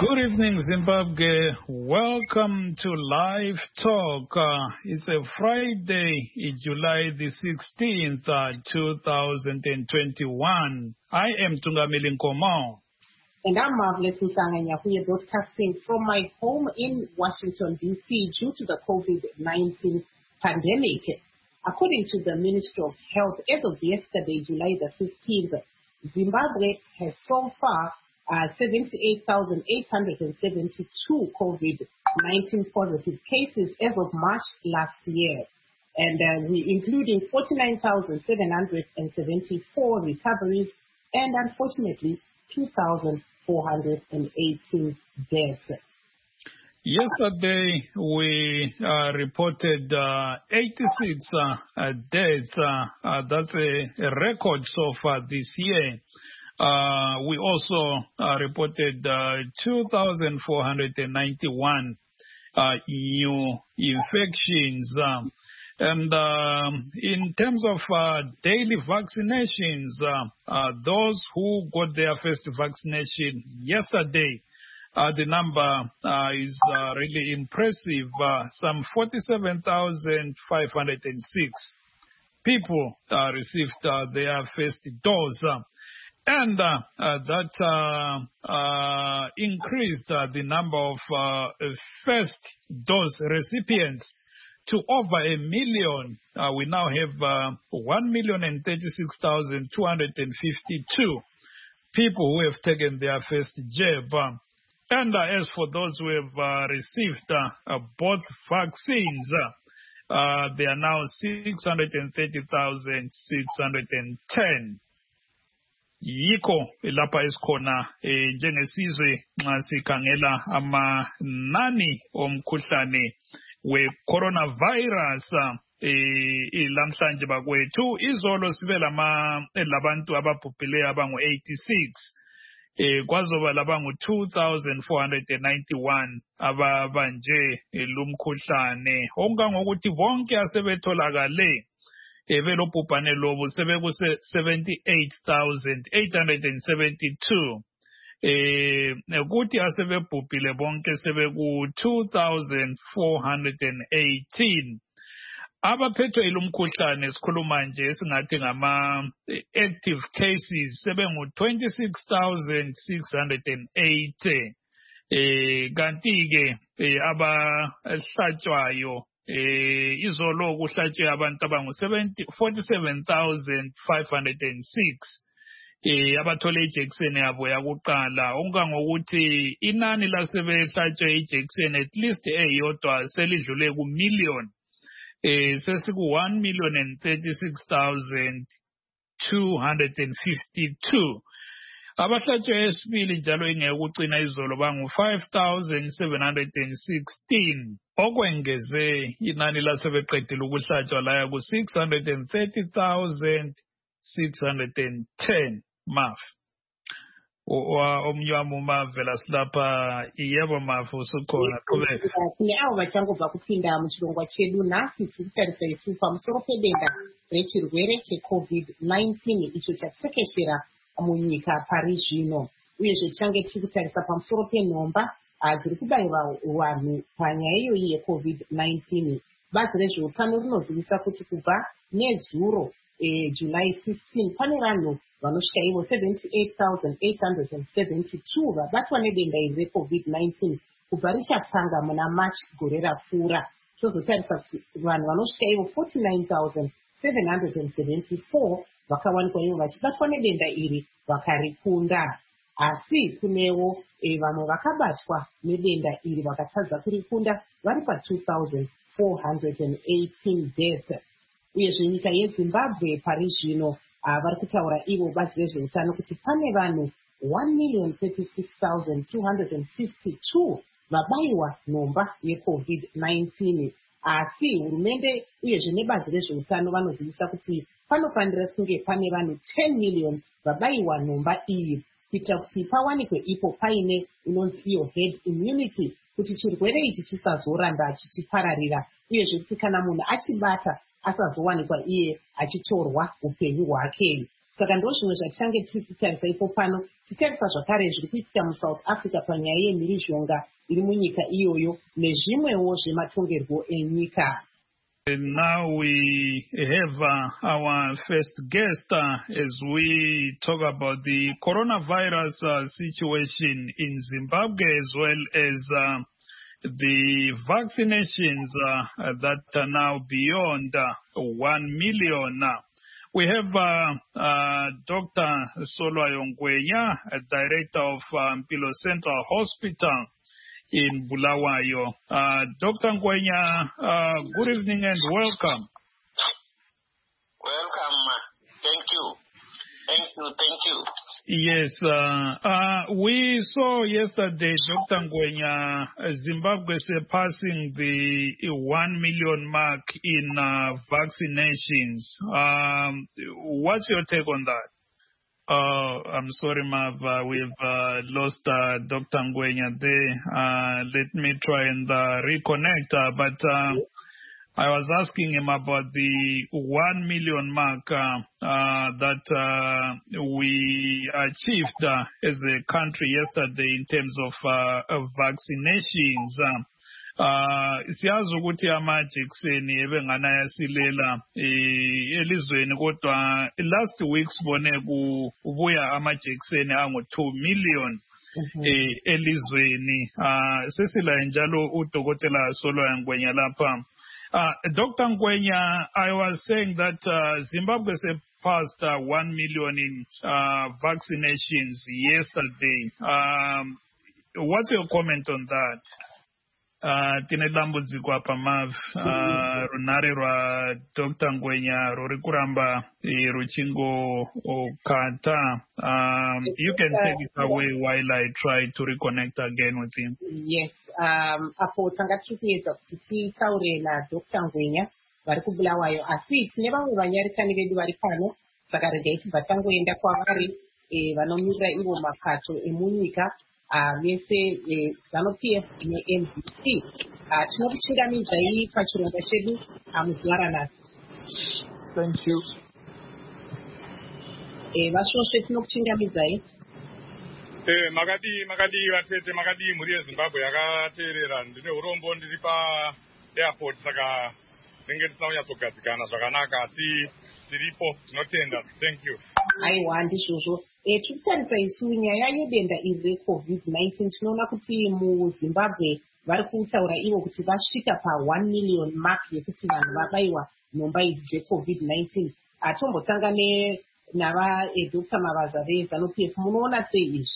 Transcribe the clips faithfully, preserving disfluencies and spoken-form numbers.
Good evening, Zimbabwe. Welcome to Live Talk. Uh, it's a Friday, July the sixteenth, uh, two thousand twenty-one. I am Tungamili Nkomo. And I'm Marvelous Musanganya. We are broadcasting from my home in Washington, D C due to the COVID nineteen pandemic. According to the Ministry of Health, as of yesterday, July the fifteenth, Zimbabwe has so far uh, seventy-eight thousand eight hundred seventy-two COVID nineteen positive cases as of March last year. And uh, we including forty-nine thousand seven hundred seventy-four recoveries and unfortunately two thousand four hundred eighteen deaths. Yesterday, we uh, reported uh, eighty-six uh, uh, deaths. Uh, uh, that's a, a record so far this year. Uh, we also uh, reported uh, two thousand four hundred ninety-one uh, new infections. Um, and uh, in terms of uh, daily vaccinations, uh, uh, those who got their first vaccination yesterday, Uh, the number uh, is uh, really impressive. Uh, some forty-seven thousand five hundred six people uh, received uh, their first dose. Uh, and uh, uh, that uh, uh, increased uh, the number of uh, first dose recipients to over a million. Uh, we now have uh, one million thirty-six thousand two hundred fifty-two people who have taken their first jab. Uh, And uh, as for those who have uh, received uh, uh, both vaccines, uh, uh, they are now six hundred thirty thousand six hundred ten. Yiko lapha esikhona eh, njengesizwe nxa sikhangela amanani omkhuhlane we-coronavirus eh, lamhlanje bakwethu. Izolo sibe lama labantu ababhubhileyo abangu eighty-six. Eh, kwazoba labangu two thousand four hundred ninety-one ababanje lumkhuhlane. Okungangokuthi bonke asebetholakale belobhubhane lobu sebekuse seventy-eight thousand eight hundred seventy-two. Eh, kuthi asebebhubhile bonke sebeku two thousand four hundred eighteen. Abaphethwe ilumkhuhlane sikhuluma nje singathi ngama active cases sebengu twenty-six thousand six hundred eighty. Eh kanti ke eh, abahlatshwayo eh izolo kuhlatshwe abantu abangu forty-seven thousand five hundred six. Eh abathole ijekiseni yabo yakuqala. Okungangokuthi inani lasebehlatshwe ijekiseni at least eyodwa selidlule ku million. Eh sesiku one million and thirty-six thousand two hundred fifty-two. Abahlatshwe esibili njalo ingekucina izolo bangu five thousand seven hundred sixteen. Okwengeze inani lasebeqedile ukuhlatshwa laya ku six hundred thirty thousand six hundred ten. Maf. Omnye wami umavela silapha iyebo mafu usukhona qhubeka. Kune avo vachangobva kupinda muchirongwa chedu nhasi tiri kutarisa isu pamusoro pedenda rechirwere checovid nineteen icho chatekeshera munyika pari zvino. Uyezve tichange tiri kutarisa pamusoro penhomba dziri kubayiwa vanhu panyaya iyoyi yecovid nineteen. Bazi rezveutano rinozivisa kuti kubva nedzuro July fifteenth pane vanhu vanosvika ivo seventy-eight thousand eight hundred seventy-two vabatwa nedenda iri recovid nineteen kubva richatanga muna March gore rapfuura. Tozotarisa kuti vanhu vanosvika ivo forty-nine thousand seven hundred seventy-four vakawanikwa ivo vachibatwa nedenda iri vakarikunda. Asi kunewo e, vamwe vakabatwa nedenda iri vakatadza kurikunda vari pa two thousand four hundred eighteen deaths. Uyezve nyika yeZimbabwe pari zvino vari kutaura ivo bazi rezveutano kuti pane vanhu one million thirty-six thousand two hundred fifty-two vabayiwa nhomba yecovid nineteen. Asi hurumende uyezve nebazi rezveutano vanozivisa kuti panofanira kunge pane vanhu ten million vabayiwa nhomba iyi kuitira kuti pawanikwe ipo paine inonzi iyo herd immunity kuti chirwere ichi chisazoramba chichipararira uyezve kuti kana munhu achibata asazowanikwa iye achitorwa upenyu hwake. saka ndo zvimwe zvatichange tiri kutarisa ipo pano. Titarisa zvakare zviri kuitika muSouth Africa panyaya yemhirizhonga iri munyika iyoyo nezvimwewo zvematongerwo enyika. And now we have uh, our first guest uh, as we talk about the coronavirus uh, situation in Zimbabwe, as well as uh, the vaccinations uh, that are now beyond uh, one million. We have uh, uh, Doctor Solwa Yongwenya, Director of uh, Mpilo Central Hospital in Bulawayo. Uh, Doctor Ngwenya, uh, good evening and welcome. Welcome. Thank you. Thank you. Thank you. Yes, uh, uh, we saw yesterday, Doctor Ngwenya, Zimbabwe surpassing the one million mark in uh, vaccinations. Um, what's your take on that? Uh, I'm sorry, Mav, uh, we've uh, lost uh, Doctor Ngwenya there. Uh, let me try and uh, reconnect. Uh, but uh, I was asking him about the one million mark uh, uh, that uh, we achieved uh, as a country yesterday in terms of, uh, of vaccinations. Uh, Uh, siyazi ukuthi amajekiseni ebenganayasilela elizweni kodwa last week sibone kubuya amajekiseni angu two million elizweni. Uh, sesila njalo udokotela Solwa Ngwenya lapha. Uh, Doctor Ngwenya, I was saying that uh, Zimbabwe surpassed uh, one million in uh, vaccinations yesterday. Um, what's your comment on that? Uh, tine dambudziko apa Mav, uh, runare rwa Doctor Ngwenya ruri kuramba eh, ruchingo kata. Um, you can take it away while I try to reconnect again with him. Yes, um, apo tanga tiri kuedza kuti titaure naDoctor Ngwenya vari kuBulawayo, asi tine vamwe vanyarisani vedu vari pano, saka regai tibva tangoenda kwavari eh, vanomirira ivo mapato emunyika. Vese ZANU-P F ne-M D C. Tinokuchingamidzai pachirongwa chedu muzuva ranhasi. Thank you. Vashoshe tinokuchingamidzai. Eh makadi makadi vatete makadi muri yeZimbabwe yakateerera ndine urombo ndiri pa airport saka ndenge tisina kunyatsogadzikana zvakanaka asi tiripo tinotenda. Thank you. Aiwa ndizvozvo. Tiritarisa isu nyaya yedenda iri reCovid nineteen tinoona kuti muZimbabwe vari kutaura ivo kuti vasvika pa one million mark yekuti vanhu vabaiwa nhomba idzi dzeCovid nineteen. Atombotanga nava Doctor Mavaza veZANU-P F, munoona sei izvi?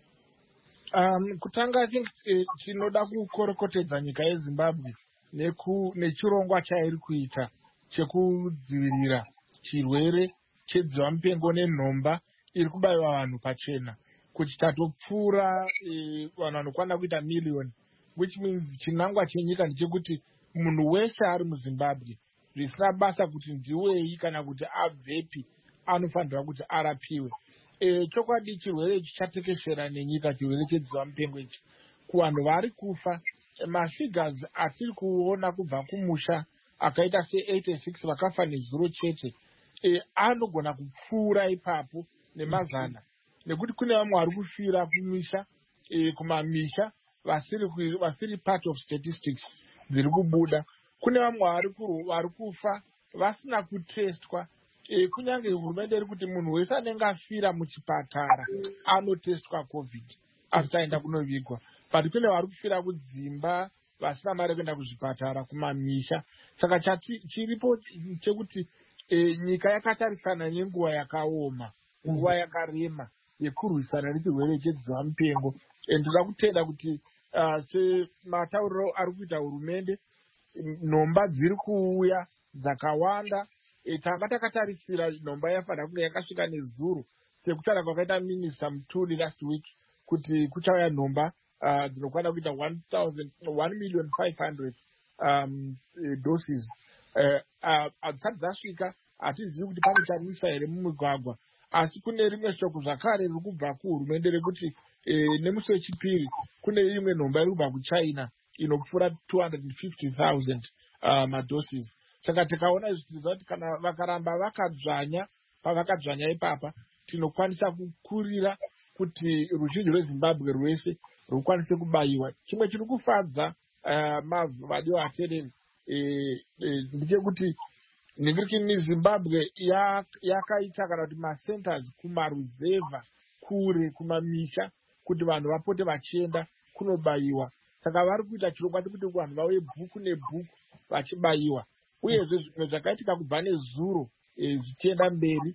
Um, kutanga I think chinoda kukorokotedza nyika yeZimbabwe nechirongwa chairi kuita chekudzivirira chirwere chedziva mupengo nenhomba iri kubayiwa vanhu pachena kuti tatopfuura e, vanhu vanokwana kuita million, which means chinangwa chenyika ndechekuti munhu wese ari muZimbabwe zvisina basa kuti ndiwei kana kuti abvepi anofanirwa kuti arapiwe. E, chokwadi chirwere ichi chatekeshera nenyika, chirwere chedziva mupengo ichi kuvanhu vari kufa. Mafigures atiri kuona kubva kumusha akaita se eighty-six vakafa nezuro chete e, anogona kupfuura ipapo nemazana nekuti kune vamwe vari kufira kumisha e, kumamisha vasiri vasiri part of statistics dziri kubuda. Kune vamwe vari kufa vasina kutestwa e, kunyange hurumende iri kuti munhu wese anenge afira muchipatara anotestwa covid asati aenda kunovigwa, but kune vari kufira kudzimba vasina mari kuenda kuzvipatara kumamisha. Saka chati chiripo chekuti e, nyika yakatarisana nenguva yakaoma, nguva yakarema yekurwisana nechirwere chedziva mupengo. Ndoda kutenda kuti uh, sematauriro ari kuita hurumende, nhomba dziri kuuya dzakawanda. E, tanga takatarisira nhomba yafanira kunge yakasvika nezuro sekutaura kwakaita Minister Mutuli last week kuti kuchauya nhomba uh, dzinokwana kuita one million five hundred um, doses. Hadzisati uh, dzasvika, hatizivi kuti pane chanisa here mumigwagwa, asi kune rimwe shoko zvakare riri kubva kuhurumende rekuti e, nemusi wechipiri kune imwe nhomba iri kubva kuChina inopfuura two hundred fifty thousand uh, madoses. Saka tikaona izvi tinoziva kuti kana vakaramba vakadzvanya pavakadzvanya ipapa tinokwanisa kukurira kuti ruzhinji rwezimbabwe rwese rukwanise kubayiwa. Chimwe chiri kufadza mavhadiwa atereri ndechekuti nekuti Zimbabwe yakaita kana kuti macenters kumaruzevha kure kumamisha kuti vanhu vapote vachienda kunobayiwa. Saka vari kuita chirongwa kuti vanhu vauye bhuku nebhuku vachibayiwa. Uyezve zvimwe zvakaitika kubva nezuro zvichienda mberi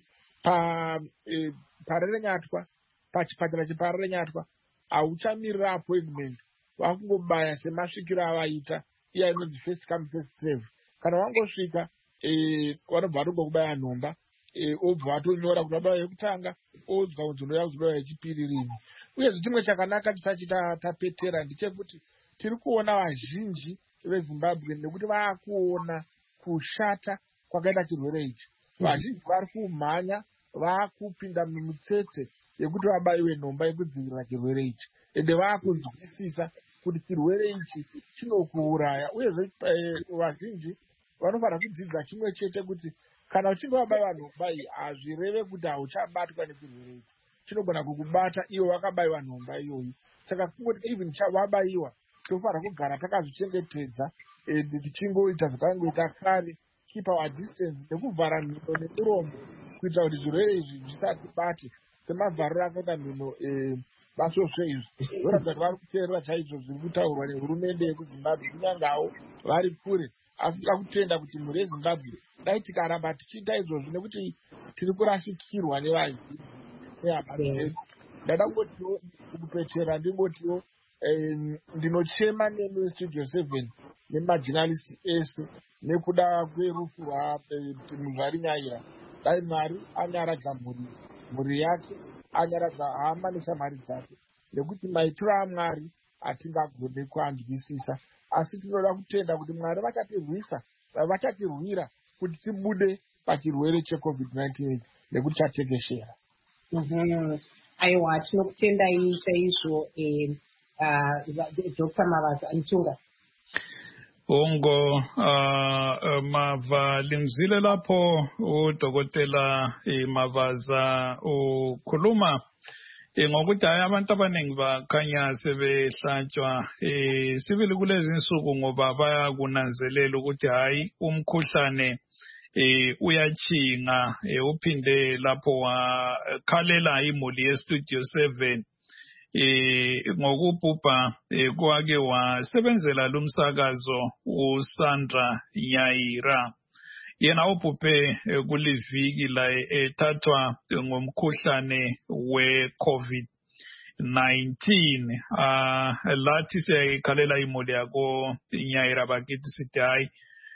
paRerenyatwa, pachipatara chepaRerenyatwa hauchamirira appointment, vakungobaya semasvikiro avaita iya inonzi first come first serve. Kana wangosvika vanobva vatongokubaya nhomba obva vatonyora kuti vabaya yekutanga odzwa kunzi unoya kuzobaya yechipiri rini. Uyezve chimwe chakanaka tisati tapetera ndechekuti tiri kuona vazhinji veZimbabwe nekuti vaakuona kushata kwakaita chirwere ichi. Vazhinji vari kumhanya vaakupinda mumutsetse yekuti vabayiwe nhomba yekudzivirira chirwere ichi, ende vaakunzwisisa kuti chirwere ichi chinokuuraya. Uyezve vazhinji vanofanira kudzidza chimwe chete kuti kana uchinge wabayiwa nhomba iyi hazvireve kuti hauchabatwa nechirwere ichi, chinogona kukubata iwe wakabayiwa nhomba iyoyi. Saka kungoti even wabayiwa tofanira kugara takazvichengetedza tichingoita zvakangoita kare, keep our distance nekuvhara mhino nemuromo kuitira kuti zvirwere izvi zvisatibate semavhariro akaita mhino vasvosve izvi. Voratidza kuti vari kuteerera chaizvo zviri kutaurwa nehurumende yekuZimbabwe kunyangawo vari kure. Asi tira kutenda kuti mhuri yeZimbabwe dai tikaramba tichiita izvozvo nekuti tiri kurasikirwa nevazhinji nehama dzedu. Ndada kungotiwo kupetera ndingotiwo ndinochema nemi weStudio seven nemajournalist ese nekuda kwerufu rwaMuvhari Nyaira. Dai Mwari anyaradza mhuri mhuri yake, anyaradza hama neshamwari dzake, nekuti maitiro aMwari hatingagone kuanzwisisa. Asi tinoda kutenda kuti Mwari vachatirwisa, vachatirwira kuti tibude pachirwere checovid nineteen nekuti chatekeshera. Aiwa, tinokutendai chaizvo Doctor Mavaza Ntunga. Ongo uh, mava limzile lapho udokotela Mavaza ukhuluma ngokuthi hayi abantu abaningi bakhanya sebehlatshwa sibili kulezi insuku ngoba bayakunanzelela ukuthi hayi umkhuhlane uyachinga. Uphinde lapho wakhalela imuli yeStudio seven ngokubhubha kwake wasebenzela lumsakazo uSandra Nyaira. Yena ubhubhe kuliviki la ethathwa ngomkhuhlane we-COVID nineteen. Lathi siyayikhalela imuli yako Nyaira bakithi sithi hayi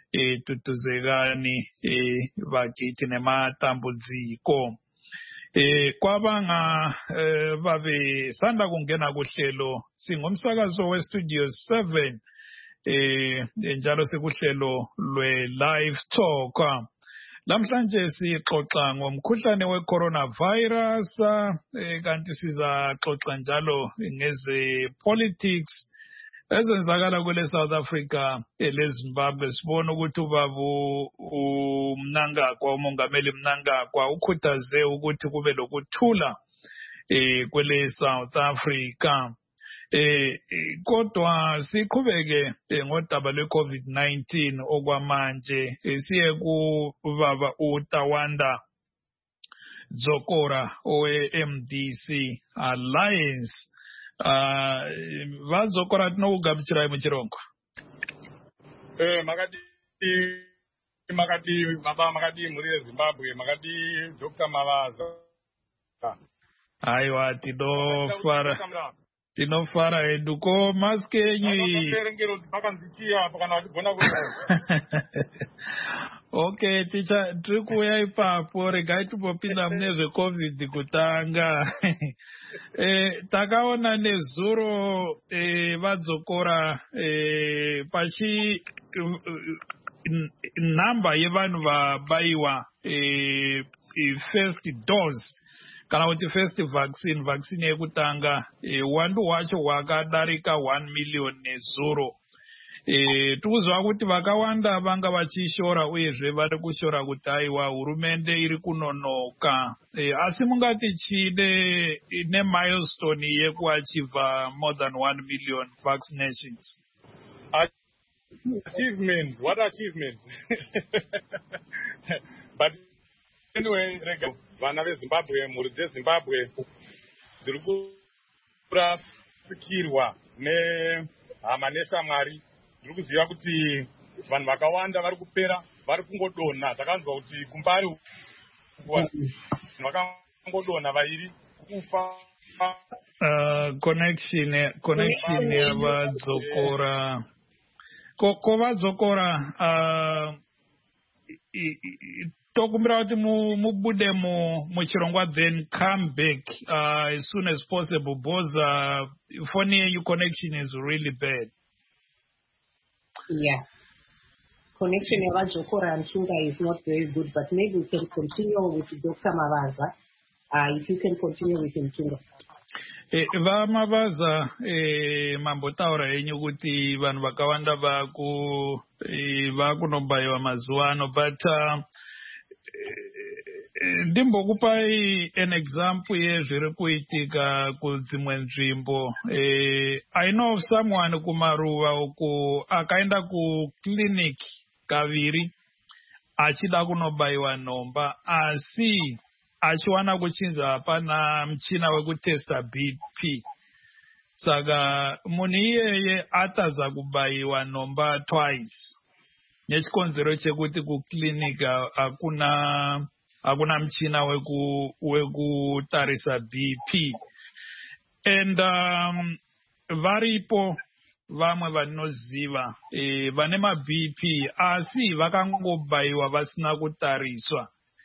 tutuzekani bakithi nematambudziko. Eh kwabanga babe sanda kungena kuhlelo singomsakazo weStudio seven eh njalo sekuhlelo lwe live talk. Namhlanje sixoxa ngomkhuhlane weCoronavirus kanti sizaxoxa njalo ngeze politics ezenzakala kule South Africa eleZimbabwe. Sibona ukuthi ubabu uMnangagwa umongameli Mnangagwa ukhuthaze ukuthi kube lokuthula eh kwele South Africa. Eh kodwa siqhubeke ngodaba lweCovid nineteen okwamanje siye kubaba uTawanda Dzokora owe-M D C Alliance. Uh, vazokora tinokugamuchirai muchirongo. Eh makati makati baba makati muri yeZimbabwe makati Doctor Mavaza. Aiwa tinofara tinofara eduko maskenyi. Okay, ticha tiri kuuya ipapo regai timbopinda mune zveCovid kutanga. eh, takaona nezuro eh, vadzokora eh, pachi namba yevanhu vabayiwa eh, first dose kana kuti first vaccine vaccine yekutanga eh, wandu wacho wakadarika one million nezuro. e, tikuziva kuti vakawanda vanga vachishora uyezve vari kushora kuti aiwa hurumende iri kunonoka e, asi mungati chide nemilestone yekuachieva more than one million vaccinations. Achievements, what achievements? But anyway, rega vana veZimbabwe, mhuri dzeZimbabwe dziri kurasikirwa nehama neshamwari. Ndiri kuziva kuti vanhu vakawanda vari kupera, vari kungodonha. Takanzwa kuti kumbari vakangodonha vairi kufa. Uh, connection connection yavadzokora ko vadzokora uh, tokumbira kuti mubude muchirongwa then come back uh, as soon as possible because uh, phone your connection is really bad. Yeah, connection yavadzokora Msunga is not very good, but maybe we can continue with Doctor Mavaza. Uh, if you can continue with Msunga. E, vamavaza e, mambotaura henyu kuti vanhu vakawanda vaku e, vakunobayiwa mazuva ano but uh, e, ndimbokupai an example yezviri kuitika kudzimwe nzvimbo. e, I know of someone kumaruva uku akaenda kuclinic kaviri achida kunobayiwa nhomba asi achiwana kuchinza hapana mchina wekutesta B P. Saka munhu iyeye ataza kubayiwa nhomba twice. Nechikonzero chekuti kuclinic hakuna hakuna mchina weku wekutarisa B P. And um, varipo vamwe vanoziva e, vane ma B P asi vakangobayiwa vasina kutariswa.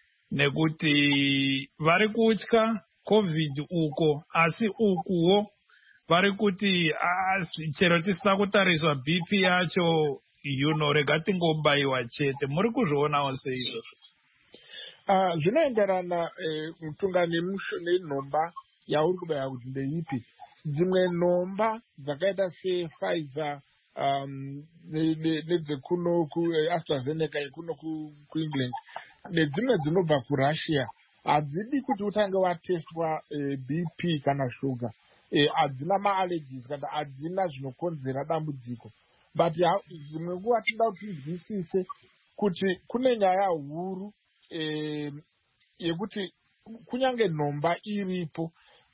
Nekuti vari kutya COVID uko asi ukuwo vari kuti chero tisina kutariswa B P yacho you know rega tingobayiwa chete. Muri kuzvionawo seizvozvo? Uh, zvinoenderana Mtunga nenhomba yauri kubaya kuti ndeipi. Dzimwe nhomba dzakaita sePfizer um, nedzekuno kuAstraZeneca ikuno kuEngland nedzimwe dzinobva kuRussia hadzidi kuti utange watestwa e, B P kana shuga. Hadzina e, maallergies kana hadzina zvinokonzera dambudziko. But dzimwe nguva tinoda kuti tinzwisise kuti kune nyaya huru e, yekuti kunyange nhomba iripo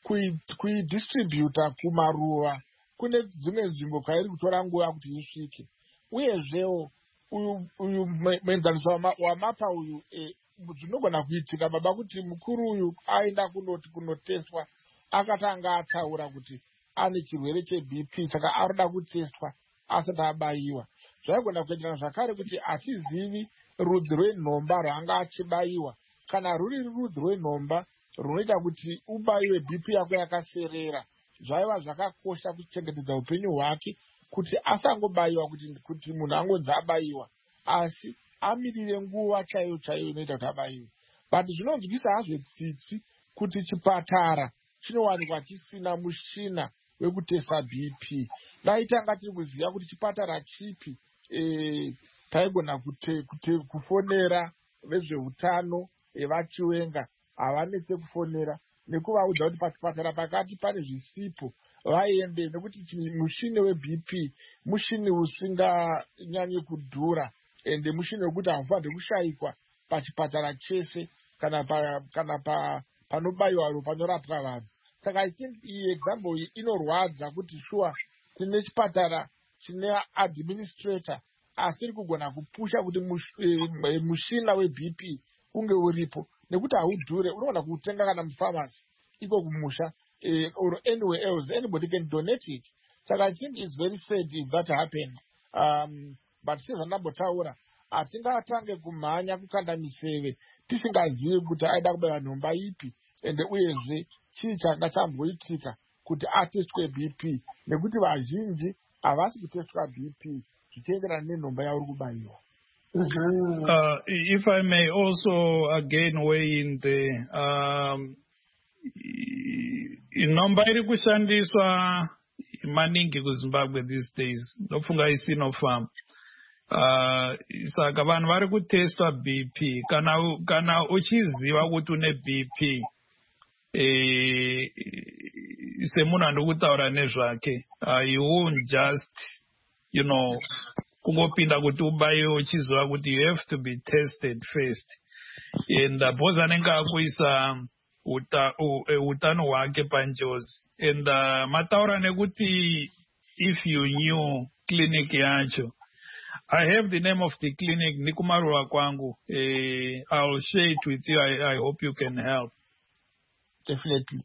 kuidistributa kumaruva kune dzimwe nzvimbo kwairi kutora nguva kuti isvike. Uyezvewo uyu uyu muenzaniso wamapa uyu e, zvinogona kuitika baba kuti mukuru uyu aenda kunoti kunotestwa akatanga ataura kuti ane chirwere cheB P saka arida kutestwa asati abayiwa. Zvaigona kuitika zvakare kuti hatizivi rudzi rwenhomba rwaanga achibayiwa kana ruri rudzi rwenhomba runoita kuti ubayiwe B P yako yakaserera. Zvaiva zvakakosha kuchengetedza upenyu hwake kuti asangobayiwa kuti kuti munhu angonzi abayiwa asi amirire nguva chaiyo chaiyo inoita kuti abayiwe. But zvinonzwisa hazvo tsitsi kuti chipatara chinowanikwa chisina mushina wekutesa B P. Daitanga tiri kuziva kuti chipatara chipi e, taigona kute, kute, kufonera vezveutano e, vachiwenga havanetse kufonera nekuvaudza kuti pachipatara pakati pane zvisipo vaende nekuti mushini weB P mushini usinganyanyi kudhura ende mushini wekuti haufanirwi kushayikwa pachipatara chese kana pa, kana pa, panobayiwa panorapwa vanhu. Saka I think iyi example iyi inorwadza kuti shuwa tine chipatara chine administrator asiri kugona kupusha kuti mush, e, mushina weB P unge uripo nekuti haudhure unogona kuutenga kana mupharmacy iko kumusha uh, or anywhere else anybody can donate it. So I think it's very sad if that happened. Um, but sezvanambotaura hatingatange kumhanya kukanda miseve tisingazivi kuti aida kubayiwa nhomba ipi ende uyezve chii changa chamboitika kuti atestwe B P nekuti vazhinji havasi kutestwa B P zvichienderana nenhomba yauri kubayiwa. Uh, if I may also again weigh in the um, nhomba iri kushandiswa maningi kuZimbabwe these days. Ndofunga iSinopharm. Uh, saka vanhu vari kutestwa B P kana kana uchiziva kuti une B P eh semunhu andokutaura nezvake uh, you won't just you know kungopinda kuti ubaiwe uchiziva kuti you have to be tested first and uh, bhoza anenge akuisa uta, uh, utano hwake panjodzi and uh, mataura nekuti if you knew clinic yacho. I have the name of the clinic, Nikumarua Kwangu. Uh, I'll share it with you. I, I hope you can help. Definitely.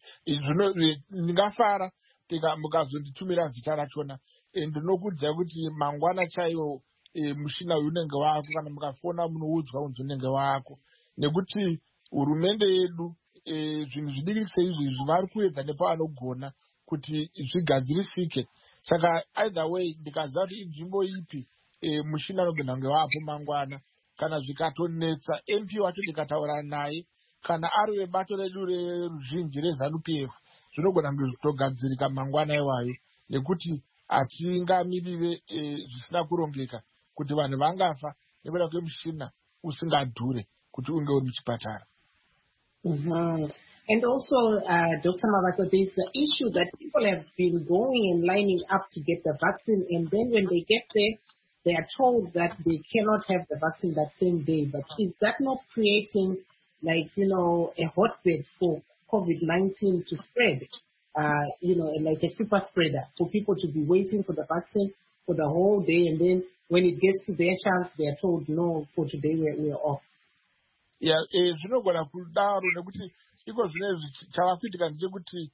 Ndingafara tika mukazonditumira zita rachona ndinokuudza kuti mangwana chaiwo mushina uyu unenge wako kana mukafona munoudzwa unzi unenge wako nekuti hurumende yedu zvinhu zvidiki seizvi vari kuedza nepavanogona kuti zvigadzirisike. Saka either way ndikaziva kuti inzvimbo ipi E, mushina anogona kunge wapo mangwana kana zvikatonetsa M P wacho ndikataura naye kana ari webato redu reruzhinji reZANU-P F zvinogona kunge zvitogadzirika mangwana iwayo nekuti hatingamirire e, zvisina kurongeka kuti vanhu vangafa nekuda kwemushina usingadhure kuti unge uri muchipatara. Mm-hmm. And also, uh, Doctor Mavato, there's the issue that people have been going and lining up to get the vaccine, and then when they get there, they are told that they cannot have the vaccine that same day. But is that not creating, like, you know, a hotbed for COVID nineteen to spread? Uh, you know, like a super spreader for people to be waiting for the vaccine for the whole day, and then when it gets to their chance, they are told, no, for today we're, we're off. Yeah, zvinogona kudaro nekuti iko zvinezvi chavakuitika ndechekuti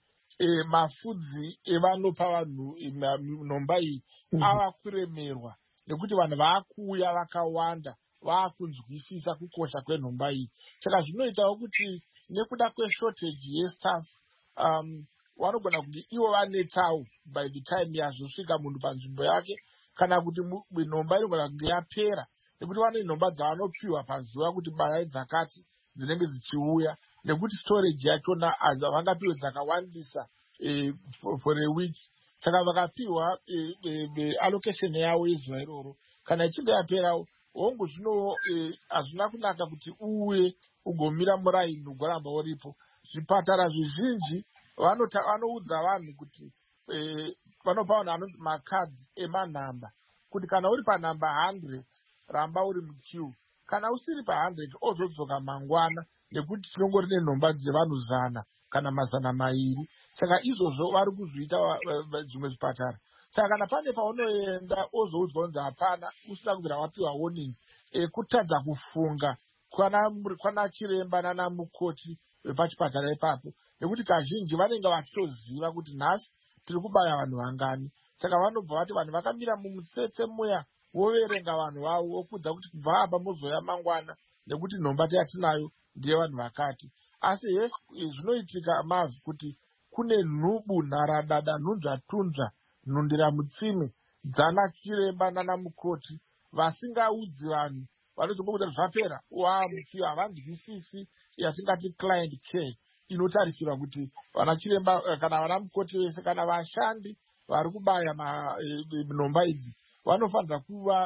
mafudzi evanopa vanhu nhomba iyi ava kuremerwa nekuti vanhu vaakuuya vakawanda vaakunzwisisa kukosha kwenhomba iyi. Saka zvinoitawo kuti nekuda kweshortage yestaff um, vanogona kunge ivo vanetawo by the time yazosvika munhu panzvimbo yake kana kuti nhomba inogona kunge yapera nekuti vane nhomba dzavanopiwa pazuva kuti bayai dzakati dzinenge dzichiuya nekuti storage yachona havangapiwe dzakawandisa eh, for, for a week. Saka vakapiwa e, e, e, allocation yavo yezuva iroro kana ichinge yaperawo hongu zvino hazvina e, kunaka kuti uye ugomira muraini ugoramba uripo. Zvipatara zvizhinji vanoudza vanhu kuti e, vanopa vanhu anonzi makadhi emanhamba kuti kana uri panhamba one hundred ramba uri muqueue, kana usiri pa one hundred ozodzoka mangwana nekuti tinongori nenhomba dzevanhu zana kana mazana mairi. Saka izvozvo vari kuzviita zvimwe zvipatara. Saka kana pane paunoenda ozoudzwa kunzi hapana usina kubvira wapiwa warning e, kutadza kufunga kwana chiremba nana mukoti vepachipatara ipapo nekuti kazhinji vanenge vachitoziva kuti nhasi tiri kubaya vanhu vangani. Saka vanobva vati vanhu vakamira mumutsetse muya voverenga vanhu vavo vokudza kuti kubva apa muzoya mangwana nekuti nhomba yatinayo ndiye vanhu vakati. Asi yes, zvinoitika mazi kuti kune nhubu nharadada nhunzvatunzva nhundira mutsime dzana chiremba nana mukoti vasingaudzi vanhu vanozongokuta zvapera wamukiwa havanzwisisi yatingati client care inotarisirwa kuti vana chiremba kana vana mukoti vese kana vashandi vari kubaya nhomba idzi vanofanira kuva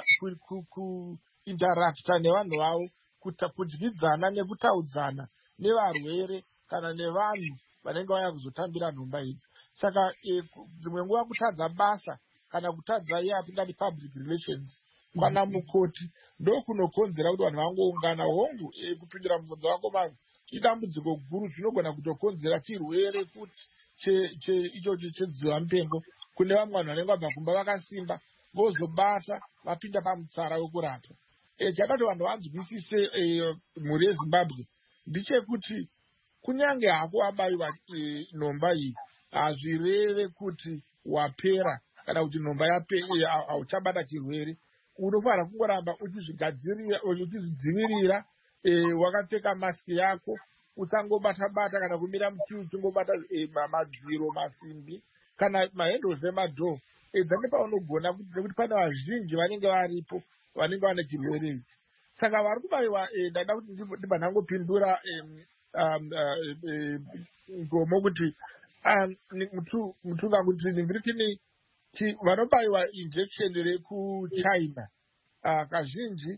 kuinteracta nevanhu vavo kudyidzana nekutaudzana nevarwere kana nevanhu vanenge vaya kuzotambira nhomba idzi. Saka dzimwe nguva kutadza basa kana kutadza iye atingati public relations kwana mukoti ndo kunokonzera kuti vanhu vangoungana hongu e, kupindira mubvunzo wako mazi idambudziko guru zvinogona kutokonzera chirwere futi ichocho chedziva mupengo kune vamwe vanhu vanenge vabva kumba vakasimba vozobata vapinda pamutsara wekurapa. E, chakati vanhu vanzwisise e, mhuri yeZimbabwe ndichekuti kunyange hako wabayiwa e, nhomba iyi hazvireve kuti wapera kana kuti nhomba hauchabata chirwere. Unofanira kungoramba uchizvigadzirira uchizvidzivirira e, wakapfeka masiki yako usangobata bata kana kumira mukiu uchingobata e, madziro masimbi kana mahandles emadhoo edza nepaunogona nekuti pane vazhinji vanenge varipo vanenge vane chirwere ichi. Saka vari kubayiwa e, ndada kuti ndibva ndangopindura ngomo kuti mutunga kuti ndingiri tini vanobayiwa injection rekuchina kazhinji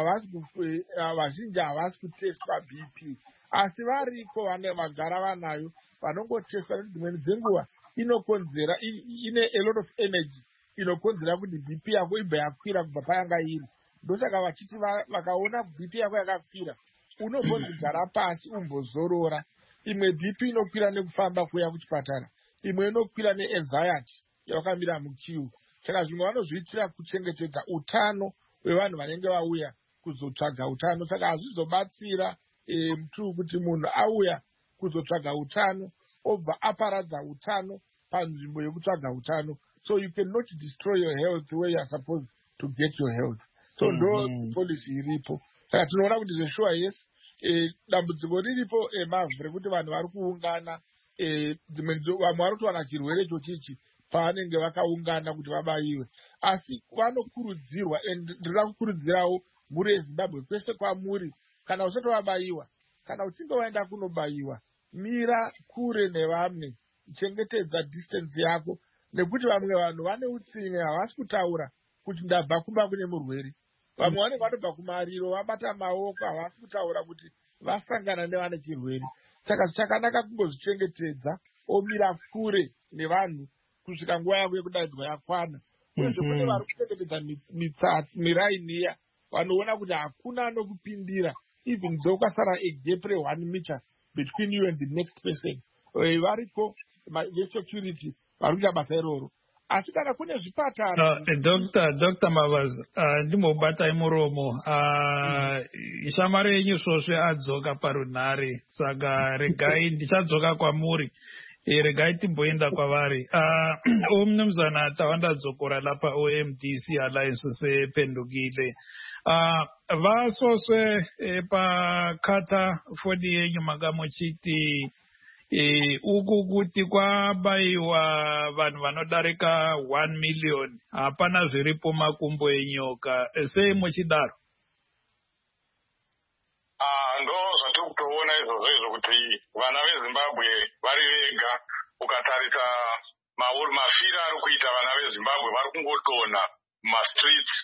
vazhinji havasi kutestwa B P, asi variko vane vagara vanayo vanongotestwa nekuti dzimweni dzenguva inokonzera ine a lot of energy inokonzera kuti B P yako ibva yakwira kubva payanga iri. Ndosaka vachiti vakaona B P yako yakakwira unobvonzi gara pasi umbozorora. Imwe B P inokwira nekufamba kuya kuchipatara, imwe inokwira neanxiety yawakamira mukiu. Saka zvimwe vanozviitira kuchengetedza utano hwevanhu vanenge vauya kuzotsvaga utano. Saka hazvizobatsira mtu kuti munhu auya kuzotsvaga utano obva aparadza utano panzvimbo yekutsvaga utano. So you cannot destroy your health where you are supposed to get your health. So ndo policy iripo. Saka tinoona kuti zveshuwa yes dambudziko riripo mavhu rekuti vanhu vari kuungana, vamwe vari kutowana chirwere chochichi pavanenge vakaungana kuti vabayiwe, asi vanokurudzirwa, ndinoda kukurudzirawo muri eZimbabwe kwese kwamuri, kana usati wabayiwa, kana uchinge waenda kunobayiwa, mira kure nevamwe, chengetedza distance yako, nekuti vamwe vanhu vane utsinye, havasi kutaura kuti ndabva kumba kune murwere. Vamwe vanenge vatobva kumariro vabata maoko, havasi kutaura kuti vasangana nevane chirwere. Saka chakanaka kungozvichengetedza, omira kure nevanhu kusvika nguva yavo yekudaidzwa yakwana. Uyezve kune vari kuchengetedza mitsatsi miraini iya, vanoona kuti hakuna anokupindira, even though ukasara egap re one meter between you and the next person. Variko vesecurity vari kuita basa iroro. Asi kana kune zvipatara Dr. Dr. Mavazi, ndimobatai muromo, shamwari yenyu svosve adzoka parunhare, saka regai ndichadzoka kwamuri, regai timboenda kwavari. Umnumzana tawandadzokora lapa O M D C Alliance sependukile. Vasoswe pakata fodi yenyu makamuchiti E, uku kuti kwabayiwa vanhu vanodarika one million, hapana zviripo makumbo enyoka, sei muchidaro? Ndo zvatiri kutoona izvozvo izvo kuti vana veZimbabwe vari vega. Ukatarisa mafiro ari kuita vana veZimbabwe vari kungodonha mumastreets,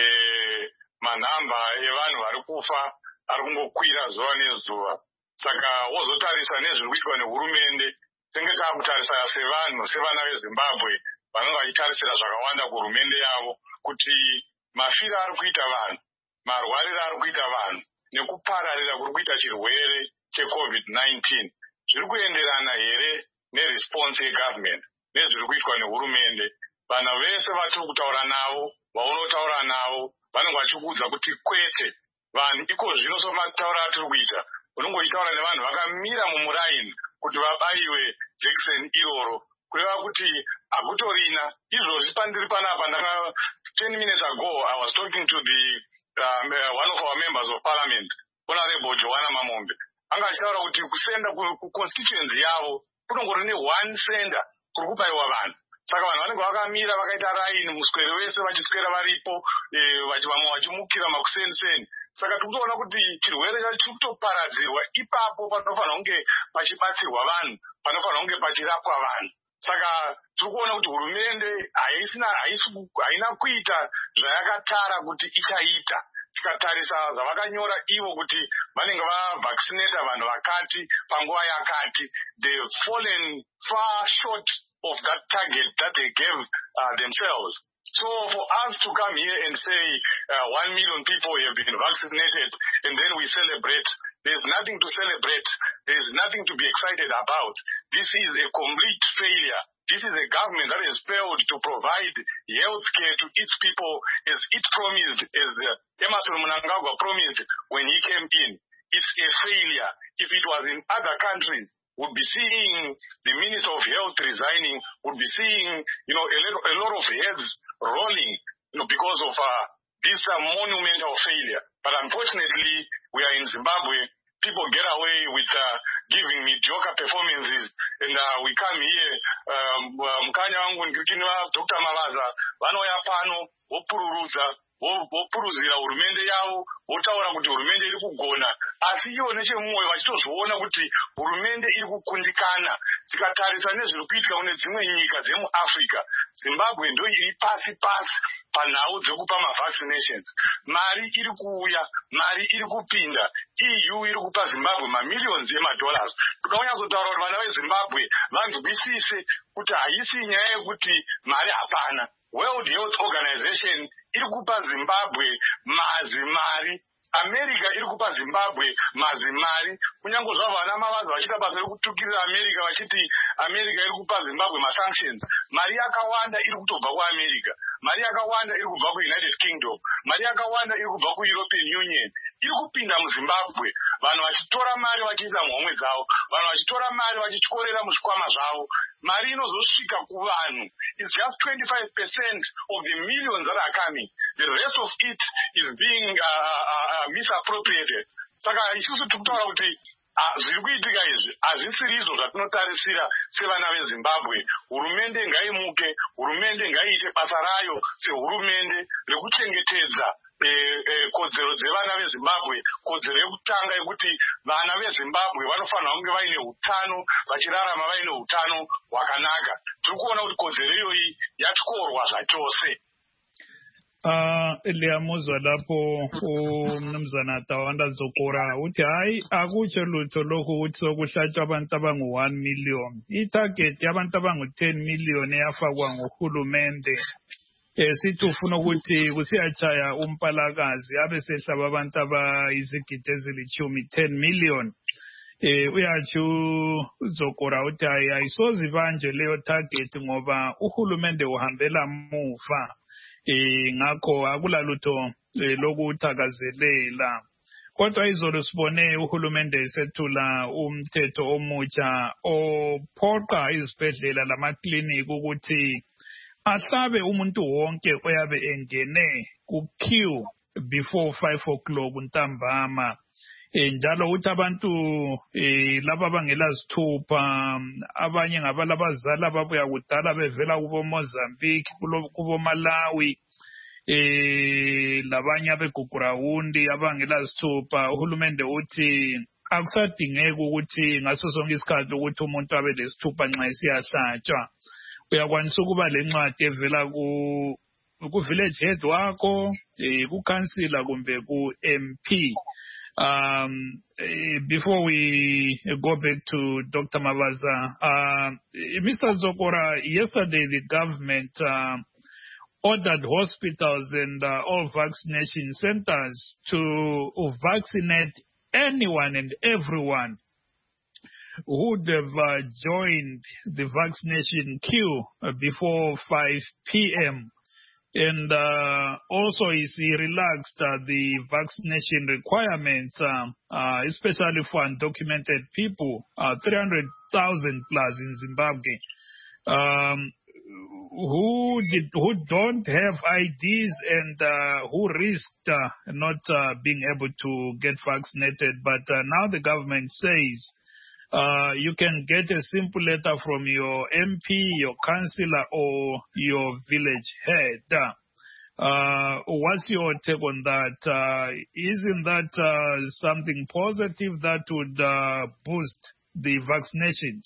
manhamba evanhu vari kufa ari kungokwira zuva nezuva. Saka wozotarisa nezviri kuitwa nehurumende, tenge taakutarisa sevanhu sevana veZimbabwe vanenge vachitarisira zvakawanda kuhurumende yavo, kuti mafiro ari kuita vanhu, marwariro ari kuita vanhu, nekupararira kuri kuita chirwere cheCovid nineteen zviri kuenderana here neresponse yegovernment nezviri kuitwa nehurumende. Vanhu vese vatiri kutaura navo, vaunotaura navo, vanenge vachikuudza kuti kwete, vanhu iko zvino somataura atiri kuita, unongoitaura nevanhu vakamira mumuraini kuti vabayiwe jekiseni iroro, kureva kuti hakutorina. Izvozvi pandiri panapa ndaka ten minutes ago I was talking to the uh, one of our members of parliament, Honorable Joanna Mamombe. Anga achitaura kuti kusenda kuconstituency yavo kunongori ne one sender kuri kubayiwa vanhu. Saka vanhu vanenge vakamira vakaita raini muswere wese vachiswera varipo, vamwe vachimukira makuseni-seni. Saka tiri kutoona kuti chirwere chiri kutoparadzirwa ipapo panofanira kunge pachibatsirwa vanhu, panofanira kunge pachirapwa vanhu. Saka tiri kuona kuti hurumende haina kuita zvayakatara kuti ichaita. Tikatarisa zvavakanyora ivo kuti vanenge vavaccinata vanhu vakati panguva yakati, they've fallen far short of that target that they gave uh, themselves. So for us to come here and say uh, one million people have been vaccinated and then we celebrate, there's nothing to celebrate. There's nothing to be excited about. This is a complete failure. This is a government that has failed to provide health care to its people as it promised, as uh, Emmerson Mnangagwa promised when he came in. It's a failure. If it was in other countries, would be seeing the Minister of Health resigning, would be seeing, you know, a, little, a lot of heads rolling, you know, because of uh, this uh, monumental failure. But unfortunately, we are in Zimbabwe. People get away with uh, giving mediocre performances, and uh, we come here. Mkanya wangu ngirikini wa Doctor Mavaza, vanoya pano, vopururuza, vopuruzira hurumende yavo, votaura kuti hurumende iri kugona, asi ivo nechemumwe vachitozoona kuti hurumende iri kukundikana. Tikatarisa nezviri kuitika kune dzimwe nyika dzemuAfrica, Zimbabwe ndo iri pasi pasi panhau dzekupa mavaccinations. Mari iri kuuya, mari iri kupinda. E U iri kupa Zimbabwe mamillions emadollars. Toda kunyatsotaura kuti vana veZimbabwe vanzwisise kuti haisi nyaya yekuti mari hapana. World Health Organization iri kupa Zimbabwe mazimari. America iri kupa Zimbabwe mazimari. Kunyange zvavo vana mavazi vachita basa rekutukirira America vachiti America iri kupa Zimbabwe masanctions. Mari yakawanda iri kutobva kuAmerica. Mari yakawanda iri kubva kuUnited Kingdom. Mari yakawanda iri kubva kuEuropean Union. Iri kupinda muZimbabwe. Vanhu vachitora mari vachiisa muhomwe dzavo. Vanhu vachitora mari vachityorera muzvikwama zvavo. Mari inozosvika kuvanhu. It's just twenty-five percent of the millions that are coming. The rest of it is being uh, uh, misappropriated. Saka isusu tikutaura kuti zviri kuitika izvi hazvisiri izvo zvatinotarisira sevana veZimbabwe. Hurumende ngaimuke, hurumende ngaiite basa rayo sehurumende rekuchengetedza kodzero dzevana veZimbabwe. Kodzero yekutanga yekuti vana veZimbabwe vanofanira kunge vaine utano, vachirarama vaine utano hwakanaka. Tiri kuona kuti kodzero iyoyi yatyorwa zvachose. Uh, liyamuzwa lapho umnumzana Tawanda Dzokora uthi hayi akutsho lutho lokhu ukuthi sokuhlatshwa abantu abangu one million. I-target yabantu abangu ten million eyafakwa nguhulumende. Eh sithi ufuna ukuthi kusiyachaya umpalakazi abe sehlaba abantu abayizigidi ezilithumi ten million. Eh uyathi Dzokora uthi hayi ayisozi banje leyo target ngoba uhulumende uhambela muva. Eh ngakho akulalutho lokuthakazelela. Kodwa izolo sibone uhulumende esethula umthetho omutsha ophoqa izibhedlela lamaklinika ukuthi ahlabe umuntu wonke oyabe engene ku queue before five o'clock ntambama. Eh njalo uthi abantu eh laba bangela sithupha abanye ngabalabazali ababuya kudala bevela kubo Mozambique kubo Malawi eh labanye abeGugurawundi abangela sithupha. Uhulumende uthi akusadingeki ukuthi ngaso sonke isikhathi ukuthi umuntu abe lesithupha nxa isiyahlatshwa. Uyakwanisa ukuba lencwadi evela ku ku village head wakho eh ku councilor kumbe ku M P. Um, before we go back to Doctor Mavaza, uh, Mister Dzokora, yesterday the government uh, ordered hospitals and uh, all vaccination centers to vaccinate anyone and everyone who would have uh, joined the vaccination queue uh, before five p m And uh, also is he relaxed uh, the vaccination requirements, uh, uh, especially for undocumented people, uh, three hundred thousand plus in Zimbabwe, um, who did, who don't have I Ds and uh, who risked uh, not uh, being able to get vaccinated. But uh, now the government says Uh, you can get a simple letter from your M P, your councillor, or your village head. Uh, what's your take on that? Uh, isn't that uh, something positive that would uh, boost the vaccinations?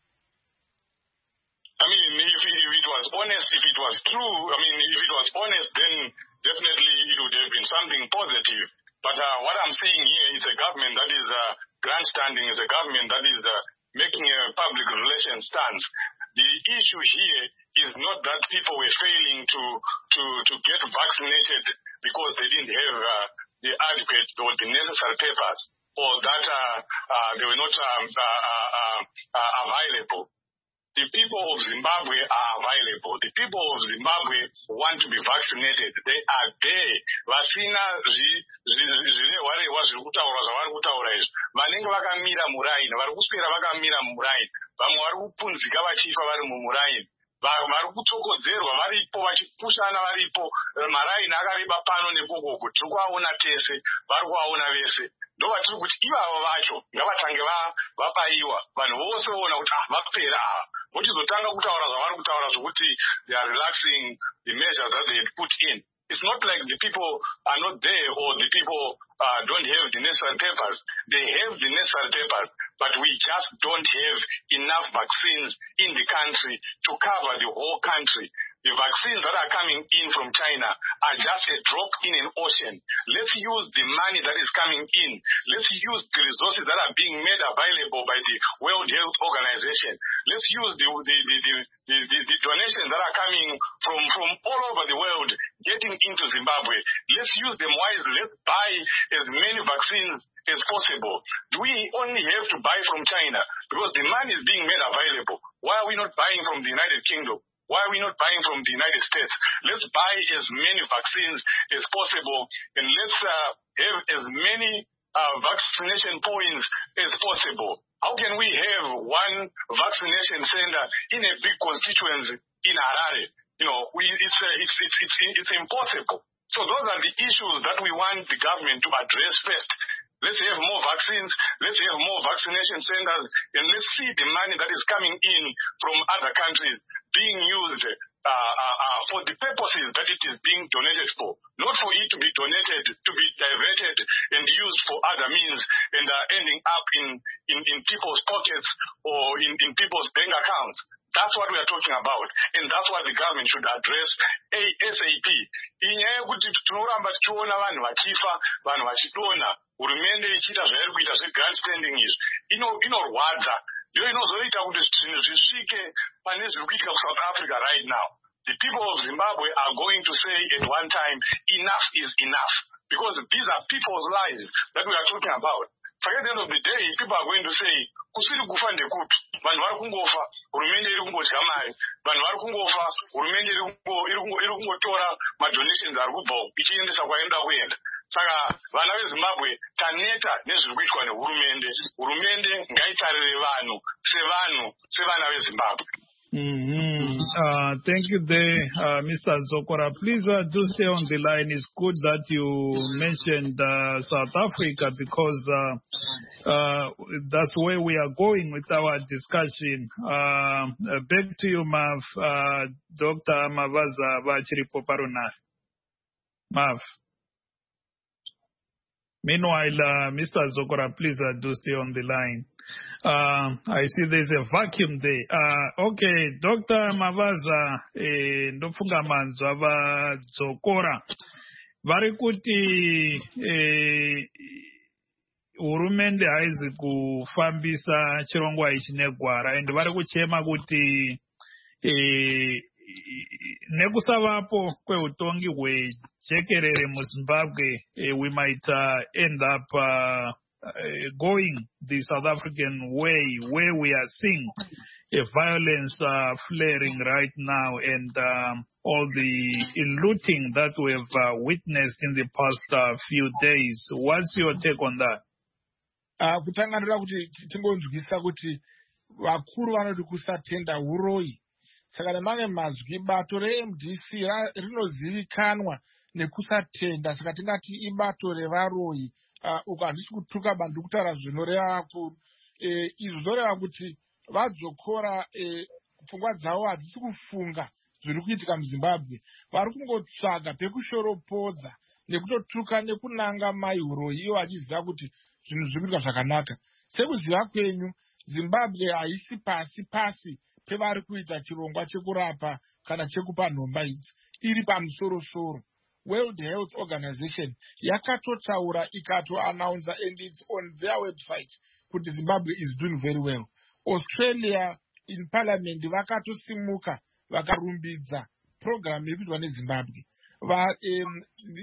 I mean, if, if it was honest, if it was true, I mean, if it was honest, then definitely it would have been something positive. But uh, what I'm saying here is a government that is uh, grandstanding, is a government that is uh, making a public relations stance. The issue here is not that people were failing to to, to get vaccinated because they didn't have uh, the adequate or the necessary papers, or that uh, uh, they were not um, uh, uh, uh, available. The people of Zimbabwe are available. The people of Zimbabwe want to be vaccinated. They are there. Vasina zvirehwarehwa zviri kutaurwa zvavari kutaura izvi. Vanenge vakamira muraini, vari kuswera vakamira muraini. Vamwe vari kupunzika vachifa vari mumuraini. Vari kutsokodzerwa varipo, vachipushana varipo. Maraini akareba pano nepokoko. Tiri kuvaona tese, vari kuvaona vese. Ndo vatiri kuti ivavo vacho ngavatange vapaiwa. Vanhu vose voona kuti ah vapera ava. Vochizotanga kutaura zvavari kutaura zvokuti they are relaxing the measures that they had put in. It's not like the people are not there or the people uh, don't have the necessary papers. They have the necessary papers, but we just don't have enough vaccines in the country to cover the whole country. The vaccines that are coming in from China are just a drop in an ocean. Let's use the money that is coming in. Let's use the resources that are being made available by the World Health Organization. Let's use the, the, the, the, the, the, the donations that are coming from, from all over the world getting into Zimbabwe. Let's use them wisely. Let's buy as many vaccines as possible. Do we only have to buy from China? Because the money is being made available. Why are we not buying from the United Kingdom? Why are we not buying from the United States? Let's buy as many vaccines as possible, and let's uh, have as many uh, vaccination points as possible. How can we have one vaccination center in a big constituency in Harare? You know, we, it's, uh, it's, it's, it's, it's impossible. So those are the issues that we want the government to address first. Let's have more vaccines, let's have more vaccination centers, and let's see the money that is coming in from other countries being used uh, uh, uh, for the purposes that it is being donated for, not for it to be donated, to be diverted and used for other means and uh, ending up in, in, in people's pockets or in, in people's bank accounts. That's what we are talking about, and that's what the government should address ASAP. Inyaya kuti tinoramba tichiona vanhu vachifa, vanhu vachidonha, hurumende ichiita zvairi kuita zvegrandstanding izvi inorwadza. Ndiyo inozoita kuti zvinhu zvisvike pane zviri kuitika kuSouth Africa right now. The people of Zimbabwe are going to say at one time, enough is enough, because these are people's lives that we are talking about. So at the end of the day, people are going to say, kusiri kufa ndekupi, vanhu vari kungofa, hurumende iri kungodya mari, vanhu vari kungofa, hurumende iri kungotora madonations ari kubva ichiendesa kwainoda kuenda. Saka vana veZimbabwe taneta nezviri kuitwa nehurumende. Hurumende ngaitarire vanhu sevanhu sevana veZimbabwe. Mm-hmm. Uh, thank you there, uh, Mister Zokora. Please uh, do stay on the line. It's good that you mentioned uh, South Africa because uh, uh, that's where we are going with our discussion. Uh, uh, back to you, Mav, uh, Doctor Mavaza Vachiripo Paruna. Mav. Meanwhile, uh, Mister Zokora, please uh, do stay on the line. Uh, I see there's a vacuum there. Uh, okay, Doctor Mavaza, eh, ndofunga manzwa va Zokora. Vari kuti eh, hurumende haizi kufambisa chirongwa ichi negwara, and vari kuchema kuti eh, nekusavapo kweutongi hwejekerere muZimbabwe, eh, we might uh, end up uh, Uh, going the South African way, where we are seeing a violence uh, flaring right now, and um, all the looting that we have uh, witnessed in the past uh, few days. What's your take on that? Uh, kutanganira kuti tingonzwisa kuti vakuru vanoti kusatenda uroi. Saka nemamwe mazwi bato re-M D C rinozivikanwa nekusatenda, saka tingati ibato revaroi. Uh, uko handisi kutuka bandu kutaura zvinoreva vakuru. Eh, izvo zvoreva kuti vadzokora eh, pfungwa dzavo hadzisi kufunga zviri kuitika muZimbabwe. Vari kungotsvaga pekushoropodza nekutotuka nekunanga mai uroi, ivo vachiziva kuti zvinhu zviri kuita zvakanaka. Sekuziva kwenyu, Zimbabwe haisi pasi pasi pevari kuita chirongwa chekurapa kana chekupa nhomba idzi, iri pamusoro-soro. World Health Organization yakatotaura ikato-announce, and it's on their website, kuti Zimbabwe is doing very well. Australia in parliament vakatosimuka vakarumbidza program yekuitwa neZimbabwe. Va um,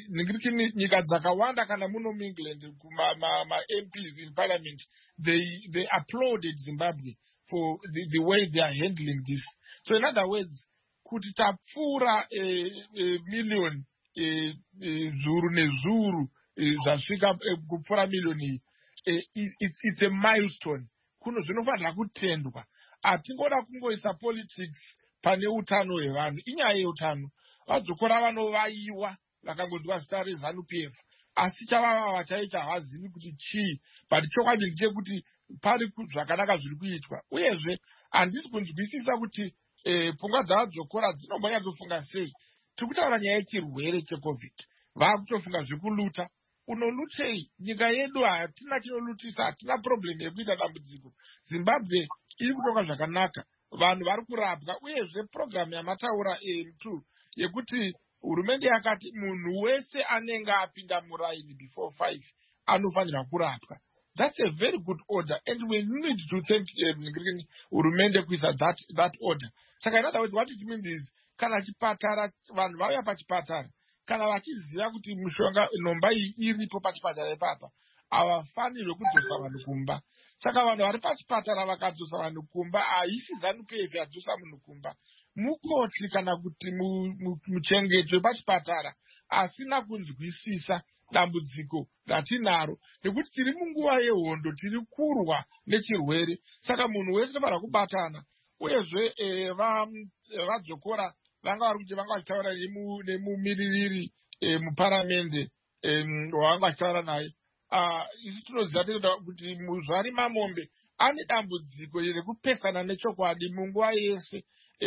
nyika dzakawanda kana muno England kuma ma, ma M Ps in parliament, they they applauded Zimbabwe for the, the way they are handling this. So in other words, kuti tapfura a, a million E, e, zuru nezuru e, zvasvika e, kupfuura milioni e, it's, it's a milestone. Kuno zvinofanira kutendwa. Hatingoda kungoisa politics pane utano hwevanhu. Inyaya yeutano. Vadzokora vanovaiwa vakangonzwa zita reZANU P F. Asi chavava vachaita havazivi kuti chii. But chokwadi ndechekuti pari zvakanaka zviri kuitwa. Uyezve handisi kunzwisisa kuti e, pfungwa dzavadzokora dzinombonyatsofunga sei. tiri kutaura nyaya yechirwere checovid. Vakutofunga zvekuluta. Unolutei? Nyika yedu hatina chinolutisa, hatina problem yekuita dambudziko. Zimbabwe iri kutonga zvakanaka. Vanhu vari kurapwa, uyezve program yamataura M2 yekuti hurumende yakati munhu wese anenge apinda muraini before five anofanirwa kurapwa. That's a very good order, and we need to thank hurumende um, kuisa that that order. Saka in other words, what it means is kana chipatara vanhu vauya pachipatara kana vachiziva kuti mishonga nomba iyi iripo pachipatara ipapa havafanirwe kudzosa vanhu kumba. Saka vanhu vari pachipatara vakadzosa vanhu kumba haisi ZANU P F yadzosa munhu kumba, mukoti kana kuti muchengeto wepachipatara asina kunzwisisa dambudziko ratinaro, nekuti tiri munguva yehondo, tiri kurwa nechirwere. Saka munhu wese anofanira kubatana. Uyezve vadzokora vanga vari kuti vanga vachitaura nemumiririri muparamende wavanga vachitaura naye. Isi tinoziva kuti Muzvari Mamombe ane dambudziko rekupesana nechokwadi munguva yese.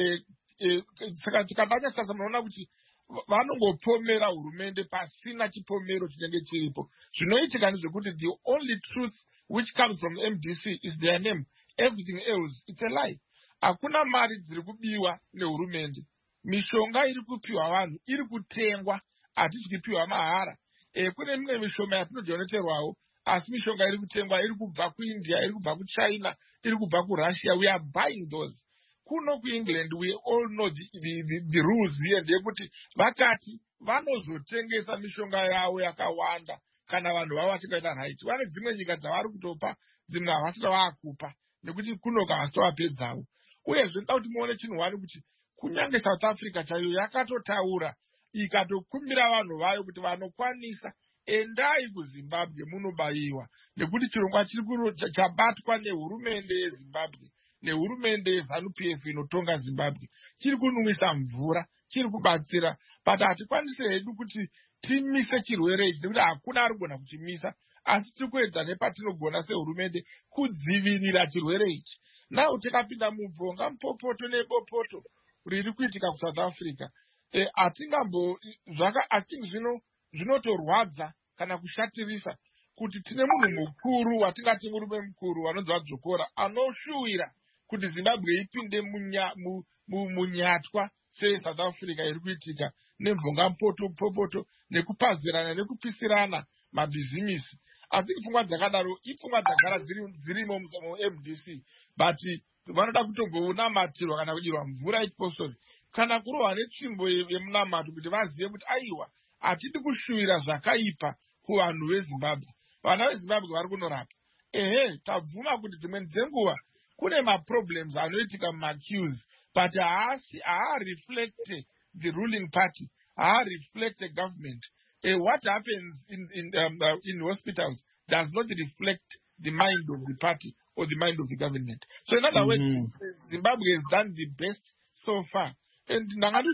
Saka tikabata sasa munoona kuti vanongopomera hurumende pasina chipomero chinenge chiripo. Zvinoitika ndezvekuti the only truth which comes from M D C is their name. Everything else, it's a lie. Hakuna mari dziri kubiwa nehurumende. Mishonga iri kupiwa vanhu iri kutengwa, hatisi kupiwa mahara. E, kune mimwe mishonga yatinodhoneterwawo, asi mishonga iri kutengwa iri kubva kuIndia, iri kubva kuChina, iri kubva kuRussia. We are buying those. Kuno kuEngland, we all know the, the, the, the rules here. Ndeyekuti vakati vanozotengesa mishonga yavo yakawanda kana vanhu vavo vachikaita right. Vane dzimwe nyika dzavari kutopa, dzimwe havasina vakupa, nekuti kuno kavasitowapedzawo. Uyezve ndoda kuti muone chinhu wani kuti kunyange South Africa chayo yakatotaura ikatokumbira vanhu vayo kuti vanokwanisa endai kuZimbabwe munobayiwa, nekuti chirongwa chiri chabatwa nehurumende yeZimbabwe nehurumende yeZANU P F inotonga Zimbabwe chiri kunwisa mvura, chiri kubatsira, but hatikwanisi hedu kuti timise chirwere ichi nekuti hakuna ari kugona kuchimisa, asi tiri kuedza nepatinogona sehurumende kudzivirira chirwere ichi. Now tikapinda mubvonga mupopoto nebopoto riri kuitika kuSouth Africa, e, atingambo zvaka ating zvino zvinotorwadza kana kushatirisa kuti tine munhu mukuru watingati murume mukuru wanonzi Wadzokora anoshuwira kuti Zimbabwe ipinde munya, mu, mu, munyatwa seSouth Africa iri kuitika nemvonga mupoto popoto nekupazirana nekupisirana mabhizimisi. Asi pfungwa dzakadaro ipfungwa dzagara dzirimo mu-M D C, but vanoda kutongounamatirwa kana kudirwa mvura yechipostori kana kurohwa netsvimbo yemunamato kuti vazive kuti aiwa hatidi kushuwira zvakaipa kuvanhu veZimbabwe. Vana veZimbabwe vari kunorapa. Ehe, tabvuma kuti dzimweni dzenguva kune maproblems anoitika mumaqueues, but haasi haareflect the ruling party, haareflect the government. Uh, what happens in in um, uh, in hospitals does not reflect the mind of the party or the mind of the government. So in other mm-hmm. words, Zimbabwe has done the best so far. And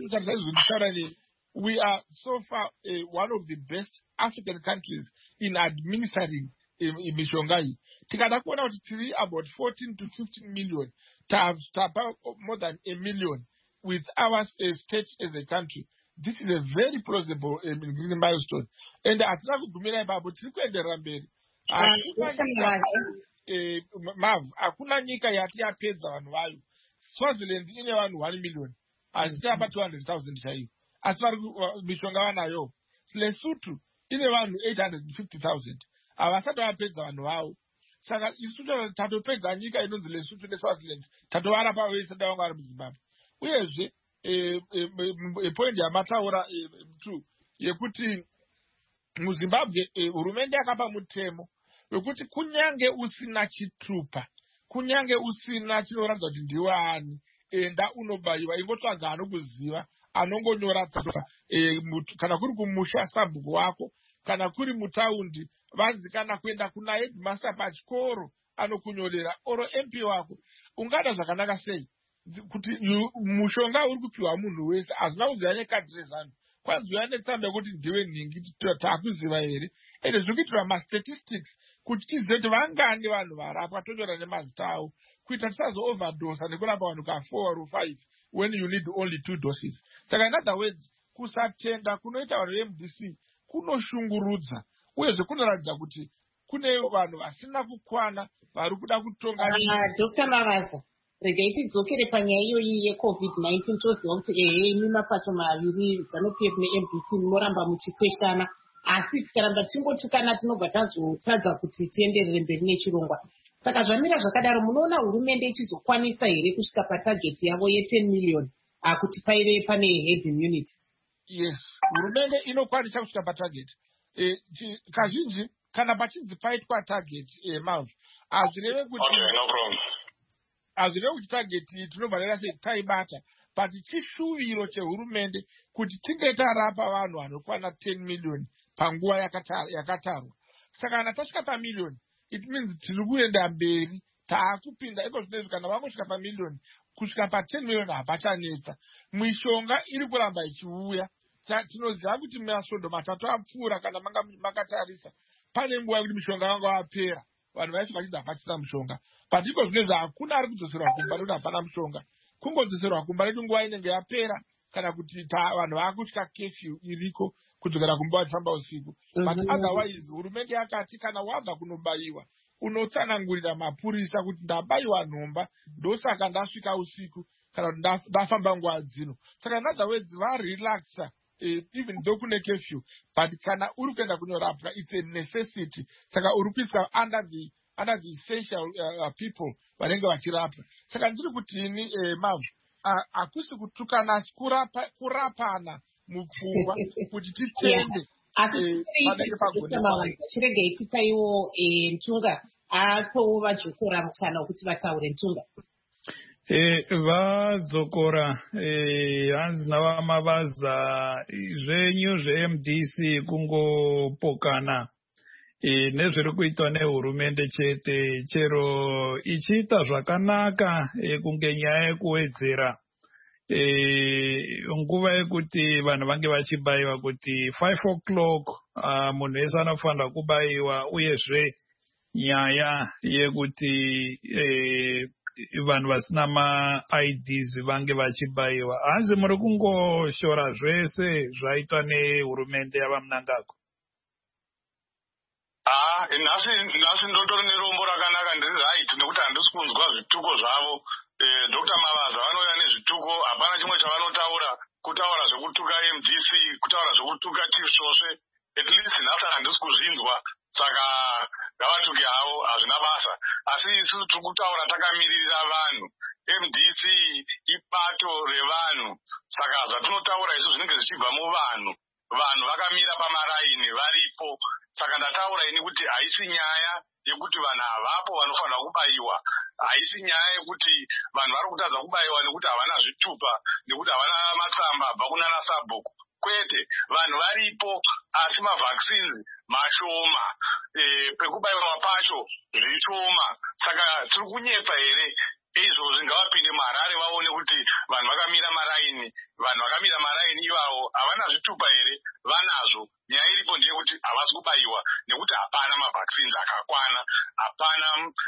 we are so far uh, one of the best African countries in administering Mishongai. Tikada kuona kuti tiri about fourteen to fifteen million, to tap more than a million with our uh, state as a country. This is a very plausible uh, milestone. And atina kugumira ipapo tiri kuenderera mberi. Mav, hakuna nyika yati yapedza vanhu vayo. Swaziland ine vanhu one million. Asi apa two hundred thousand chaiyo. Asi vari mishonga vanayo. Lesotho ine vanhu eight hundred fifty thousand. Havasati vapedza vanhu vavo. Saka isu tatopedza nyika inonzi Lesotho neSwaziland. Tatovarapa vese dai vanga vari muZimbabwe. Uyezve point yamataura two yekuti muZimbabwe hurumende yakapa mutemo wekuti kunyange usina chitupa, kunyange usina chinoratidza kuti ndiwe ani, enda unobayiwa, ingotsvaga anokuziva anongonyora tsamba, kana kuri kumusha sabhuku wako, kana kuri mutaundi vazi kana kuenda kuna headmaster pachikoro anokunyorera oro M P wako. Ungada zvakanaka sei kuti mushonga uri kupiwa munhu wese hazina kuziva nekadhi rezano, kwaziva netsamba yekuti ndiwe nhingi takuziva here, ende zviri kuitirwa mastatistics kuti tizive kuti vangani vanhu varapwa tonyora nemazita avo kuita tisazo overdosa nekurapa vanhu ka four or five when you need only two doses. Saka in other words, kusatenda kunoita vanhu ve-M D C kunoshungurudza uyezve kunoratidza kuti kune vanhu vasina kukwana vari kuda kutonga Doctor Mavaza, regai tidzokere panyaya iyoyi yecovid nineteen. Toziva kuti ehe imi mapato maviri ZANU-P F ne-M D C munoramba muchikweshana, asi tikaramba tingotukana tinobva tazotadza kuti tienderere mberi nechirongwa. Saka zvamira zvakadaro, munoona hurumende ichizokwanisa here kusvika patageti yavo ye10 million kuti paive pane herd immunity? Yes, hurumende inokwanisa kusvika patageti. E, kazhinji kana pachinzi paitwa tageti e, Malv, hazvireve kuti okay, no problem. hazvireve kuti tageti tinobva sei taibata, but chishuviro chehurumende kuti tinge tarapa vanhu vanokwana ten million panguva yakatarwa. Saka kana tasvika pamillion, it means tiri kuenda mberi, taakupinda iko zvinezvi. Kana vangosvika pamillion, kusvika pa10 million hapachanetsa. Mishonga iri kuramba ichiuya. Tinoziva kuti masvondo matatu apfuura kana manga makatarisa. Pane nguva yekuti mishonga vanga wapera, vanhu vaisvika vachidzi hapachisina mushonga. But iko zvinezvi hakuna ari kudzoserwa kumba nekuti hapana mushonga. Kungodzoserwa kumba nekuti nguva inenge yapera, kana kuti vanhu vakusvika curfew iriko kudzokera kumba vachifamba usiku. But otherwise hurumende yakati kana wabva kunobaiwa unotsanangurira mapurisa kuti ndabayiwa nhomba ndosaka ndasvika usiku kana kuti ndafamba nguva dzino. Saka in other words varelaxa uh, even though kune curfew, but kana uri kuenda kunorapwa it's a necessity. Saka uri kuiswa under the under the essential uh, people vanenge vachirapwa. Saka ndiri kutini eh, Mav, hakusi kutukana kurapa, kurapana mupfungwa kuti titende. Asi chiregei tipaiwo Ntunga atowo vadzokora mukana wekuti vataure. Ntunga vadzokora hanzi navamavaza zvenyu zve-M D C kungopokana nezviri kuitwa nehurumende chete, chero ichiita zvakanaka kunge nyaya yekuwedzera nguva yekuti vanhu vange vachibayiwa kuti five o'clock munhu wese anofanira kubayiwa, uyezve nyaya yekuti vanhu vasina ma-I Ds vange vachibayiwa. Hanzi muri kungoshora zvese zvaitwa nehurumende yavamunangagwa? Ah, nhasi nhasi ndotori nerombo rakanaka ndiri right nekuti handisi kunzwa zvituko zvavo. Eh, Doctor Mavaza vanouya nezvituko, hapana chimwe chavanotaura, kutaura zvekutuka M D C, kutaura zvekutuka Chief Svosve. At least nhasi handisi kuzvinzwa, saka ngavatuke havo, hazvina basa. Asi isusu tiri kutaura takamiririra vanhu. M D C ibato revanhu, saka zvatinotaura isu zvinenge zvichibva muvanhu. Vanhu vakamira pamaraini varipo, saka ndataura ini kuti haisi nyaya yekuti vanhu havapo vanofanira kubayiwa, haisi nyaya yekuti vanhu vari kutadza kubayiwa nekuti havana zvitupa, nekuti havana matsamba abva kunana sabhuku. Kwete, vanhu varipo asi mavaccines mashoma, e, pekubayiwa pacho zvishoma. Saka tiri kunyepa here izvozvi ngavapinde muHarare vaone kuti vanhu vakamira maraini, vanhu vakamira maraini ivavo havana zvitupa here? Vanazvo. Nyaya iripo ndeyekuti havasi kubayiwa nekuti hapana mavaccines akakwana, hapana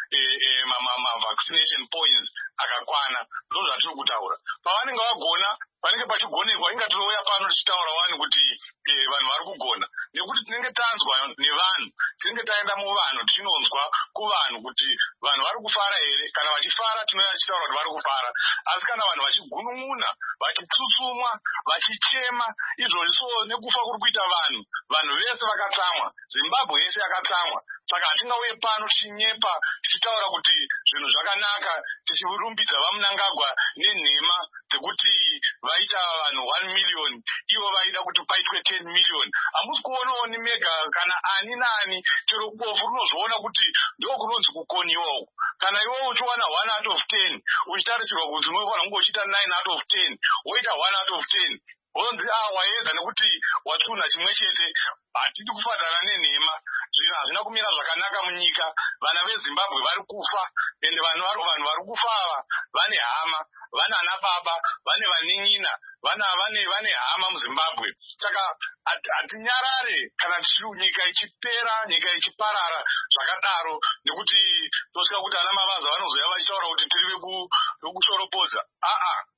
mavaccination points akakwana. Ndo zvatiri kutaura. Pavanenge vagona, panenge pachigonekwa, inga tinouya pano tichitaura wani kuti vanhu vari kugona, nekuti tinenge tanzwa nevanhu, tinenge taenda muvanhu tichinonzwa kuvanhu kuti vanhu vari kufara here. Kana vachifara tinouya tichitaura kuti vari kufara, asi kana vanhu vachigunun'una, vachitsutsumwa, vachichema, izvozvi so nekufa kuri kuita vanhu, vanhu vese vakatsamwa, Zimbabwe yese yakatsamwa. Saka hatingauye pano tichinyepa tichitaura kuti zvinhu zvakanaka, tichirumbidza vamunangagwa nenhema dzekuti vaita vanhu one million, ivo vaida kuti paitwe ten million. Hamusi kuonawo ni mega kana ani nani, chero bofu rinozviona kuti ndo kunonzi kukoniwa uku. Kana iwo uchiwana one out of ten, uchitarisirwa kuti unofanira kunge uchiita nine out of ten, woita one out of ten. Honzi ah waedza nekuti watsuna chimwe chete. Hatidi kufanana nenhema. Zvinhu hazvina kumira zvakanaka munyika. Vana veZimbabwe vari kufa, ende vanhu vari kufa ava vane hama, vana ana baba, vane vanin'ina, vana vane vane hama muZimbabwe. Saka hatinyarare kana nyika ichipera, nyika ichiparara zvakadaro, nekuti tosvika kuti ana Mavaza vanozoya vachitaura kuti tiri vekushorobodza. Ah ah, hatishorobodza.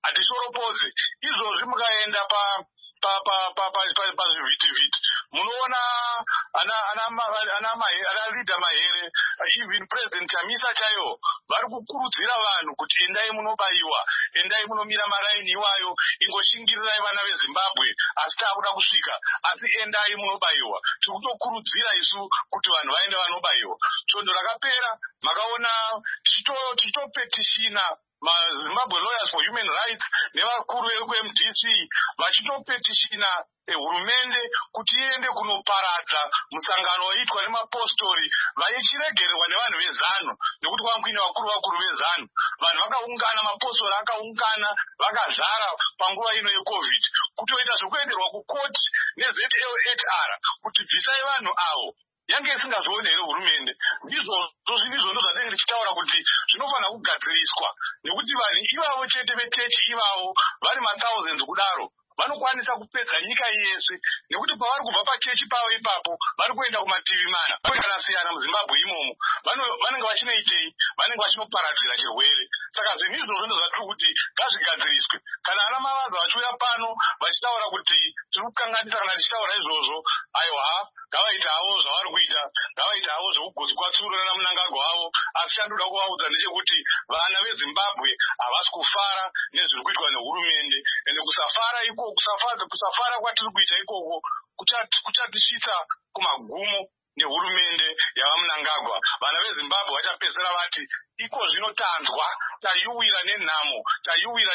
pose izvozvi mukaenda pa pa pa pa pa pazvivhitivhiti munoona ana ana ana ana leader mahere even president Chamisa chaiwo vari kukurudzira vanhu kuti endai munobaiwa, endai munomira maraini iwayo, ingoshingirirai vana veZimbabwe asi takuda kusvika, asi endai munobaiwa. Tiri kutokurudzira isu kuti vanhu vaende vanobaiwa. Svondo rakapera makaona tichitopetishina maZimbabwe Lawyers for Human Rights nevakuru veku-M D C vachitopetishina hurumende kuti iende kunoparadza musangano waitwa nemapostori vaichiregererwa nevanhu vezanu, nekuti kwanguine vakuru vakuru vezanu. Vanhu vakaungana, mapostori akaungana vakazara panguva ino yeCovid, kutoita zvekuenderwa kukoti neZ L H R kuti bvisai vanhu avo. Yange isingazoone here hurumende. Ndizvozvo zvinizvo ndo zvatinenge tichitaura kuti zvinofanira kugadziriswa, nekuti vanhu ivavo chete vechechi ivavo vari mathousands kudaro vanokwanisa kupedza nyika yese, nekuti pavari kubva pachechi pavo ipapo vari kuenda kumativi mana kwakasiyana siyana muZimbabwe imomo vanenge vachinoitei, vanenge vachinoparadzira chirwere. Saka zvinhu izvozvo ndo zvatiri kuti ngazvigadziriswe. Kana ana Mavaza vachiuya pano vachitaura kuti tiri kukanganisa kana tichitaura izvozvo, aiwa ngavaita havo zvavari kuita, ngavaita havo zvekugotsikwatsura naMnangagwa wavo, asi chandoda kuvaudza ndechekuti vana veZimbabwe havasi kufara nezviri kuitwa nehurumende, ende kusafara iko kusafadza kusafara kwatiri kuita ikoko kuchatisvitsa kumagumo nehurumende yavaMnangagwa. Vana veZimbabwe vachapedzera vati iko zvinotanzwa, taiuwira nenhamo, taiuwira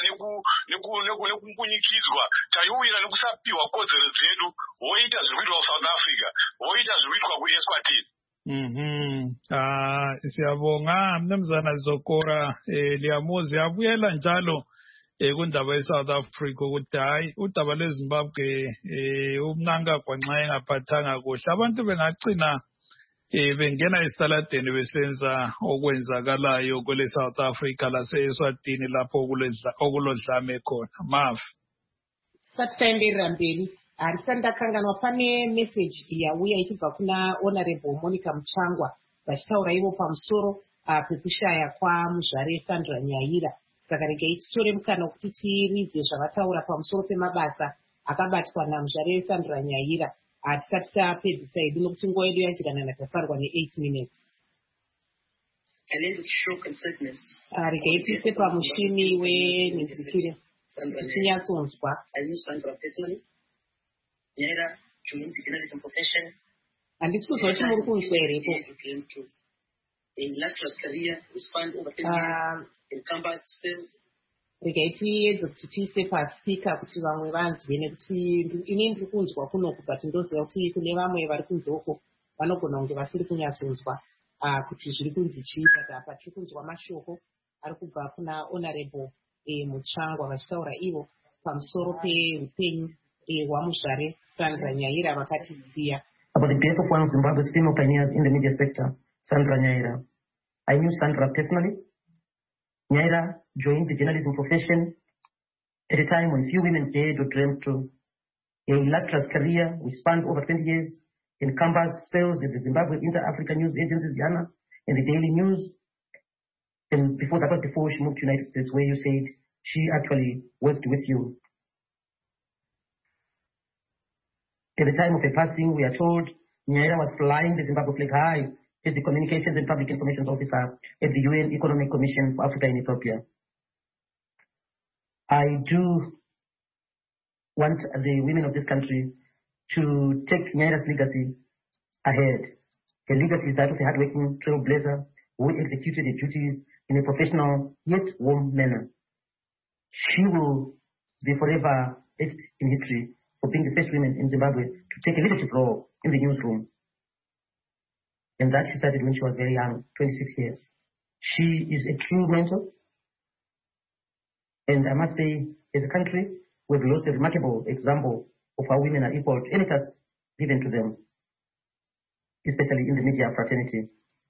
nekungunyikidzwa, taiuwira nekusapiwa kodzero dzedu. Voita zviri kuitwa kuSouth Africa, voita zviri kuitwa kuEswatini. Mhm. Ah, siyabonga mnumzana Zokora eh Liamuzi abuyela njalo eh kundaba eSouth Africa ukuthi hayi udaba lweZimbabwe eh uMnangagwa nxa engaphathanga kuhle abantu bengagcina eh bengena esitaladeni besenza okwenzakalayo kwele South Africa laseEswatini lapho okulodlame khona. Mafu Satendera mberi arisa ndakanganwa pane message yauya ichibva kuna Honorable Monica Muchangwa vachitaura ivo pamusoro pekushaya kwaMuzvare Sandra Nyaira. Saka regai titore mukana wekuti tiridze zvavataura pamusoro pemabasa akabatwa naMuzvare Sandra Nyaira tisati tapedzisa hedu nokuti nguva yedu yachikanana tafarwa ne-eight minutes. Regai tiise pamushini wenhinzikire tichinyatsonzwa. Nyaira joined the journalism profession. Handisi kuzwa kuti muri kunzwa herepo. A illustrious career was spanned over ten years in campus sales. Regai tiedze kuti tiise paspeaker kuti vamwe vanzwe, nekuti ini ndiri kunzwa kunoku but ndoziva kuti kune vamwe vari kunzoko vanogona kunge vasiri kunyatsonzwa kuti zviri kunzi chii, but apa tiri kunzwa mashoko ari kubva kuna Honorable Muchangwa vachitaura ivo pamusoro peupenyu hwaMuzvare Sandra Nyaira vakatiziya. About the death of one of Zimbabwe's female pioneers in the media sector, Sandra Nyaira. I knew Sandra personally. Nyaira joined the journalism profession at a time when few women dared or dreamt to. A illustrious career which spanned over twenty years in campus sales at the Zimbabwe Inter-Africa News Agency, Yana, and the Daily News. And before that, before she moved to the United States, where you said she actually worked with you. At the time of her passing, we are told Nyaira was flying the Zimbabwe flag high as the Communications and Public Information Officer at the U N Economic Commission for Africa and Ethiopia. I do want the women of this country to take Nyaira's legacy ahead. Her legacy is that of a hardworking trailblazer who executed her duties in a professional yet warm manner. She will be forever etched in history for being the first woman in Zimbabwe to take a leadership role in the newsroom. And that she started when she was very young, twenty-six years. She is a true mentor. And I must say, as a country, we've lost a remarkable example of how women are equal to any task given to them, especially in the media fraternity.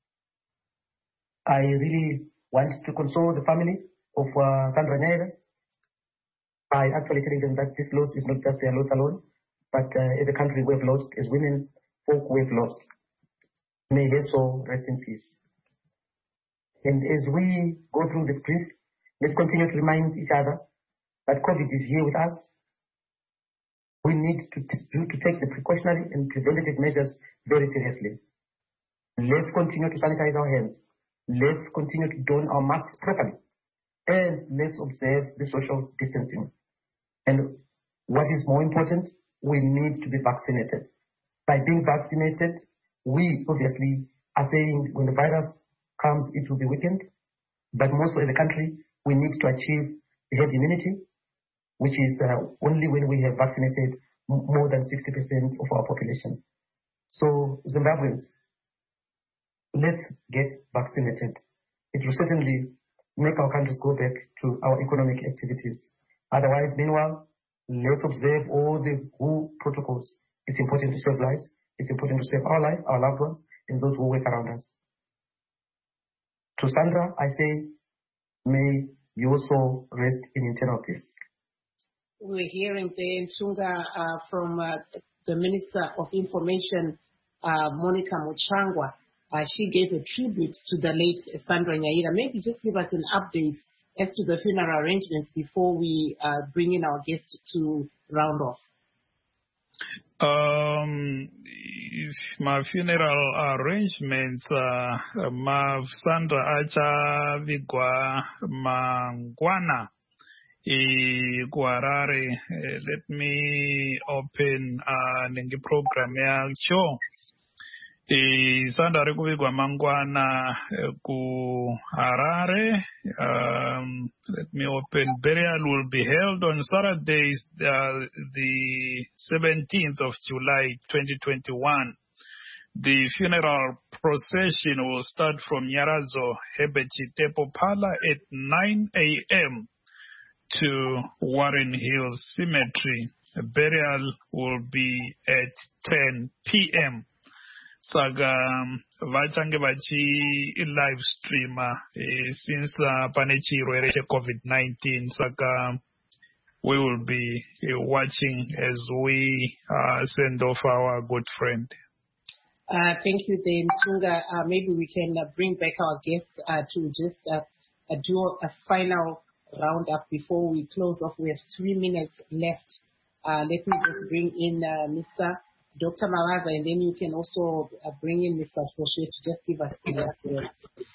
I really want to console the family of uh, Sandra Nyaira by actually telling them that this loss is not just their loss alone, but uh, as a country we've lost, as women, folk we've lost. May her soul rest in peace. And as we go through this grief, let's continue to remind each other that COVID is here with us. We need to, to, to take the precautionary and preventative measures very seriously. Let's continue to sanitize our hands. Let's continue to don our masks properly. And let's observe the social distancing. And what is more important, we need to be vaccinated. By being vaccinated, we obviously are saying when the virus comes, it will be weakened. But more so as a country, we need to achieve herd immunity, which is uh, only when we have vaccinated m- more than sixty percent of our population. So Zimbabweans, let's get vaccinated. It will certainly make our countries go back to our economic activities. Otherwise, meanwhile, let's observe all the W H O protocols. It's important to save lives. It's important to save our life, our loved ones, and those who work around us. To Sandra, I say, may you also rest in eternal peace. We're hearing the Ntunga uh, from uh, the Minister of Information, uh, Monica Muchangwa. Uh, she gave a tribute to the late Sandra Nyaira. Maybe just give us an update as to the funeral arrangements before we uh, bring in our guests to round off. Um, my funeral arrangements, uh, my Sandra Acha Vigwa Mangwana. Guarare, uh, let me open uh, the program yacho. Sandra Rekuvigwa Mangwana ku Harare. Um, let me open. Burial will be held on Saturday, uh, the seventeenth of July, twenty twenty-one. The funeral procession will start from Nyarazo Hebechitepo Pala at nine a.m. to Warren Hills Cemetery. A burial will be at ten p.m. Saga vachange vachi live streamer since panechirwere COVID nineteen. Saga we will be uh, watching as we uh, send off our good friend. Uh, thank you, then, Ntunga. Uh, maybe we can uh, bring back our guests uh, to just uh, uh, do a final roundup before we close off. We have three minutes left. Uh, let me just bring in uh, Mister Doctor Mavaza, and then you can also uh, bring in Mister Foshe to just give us the update.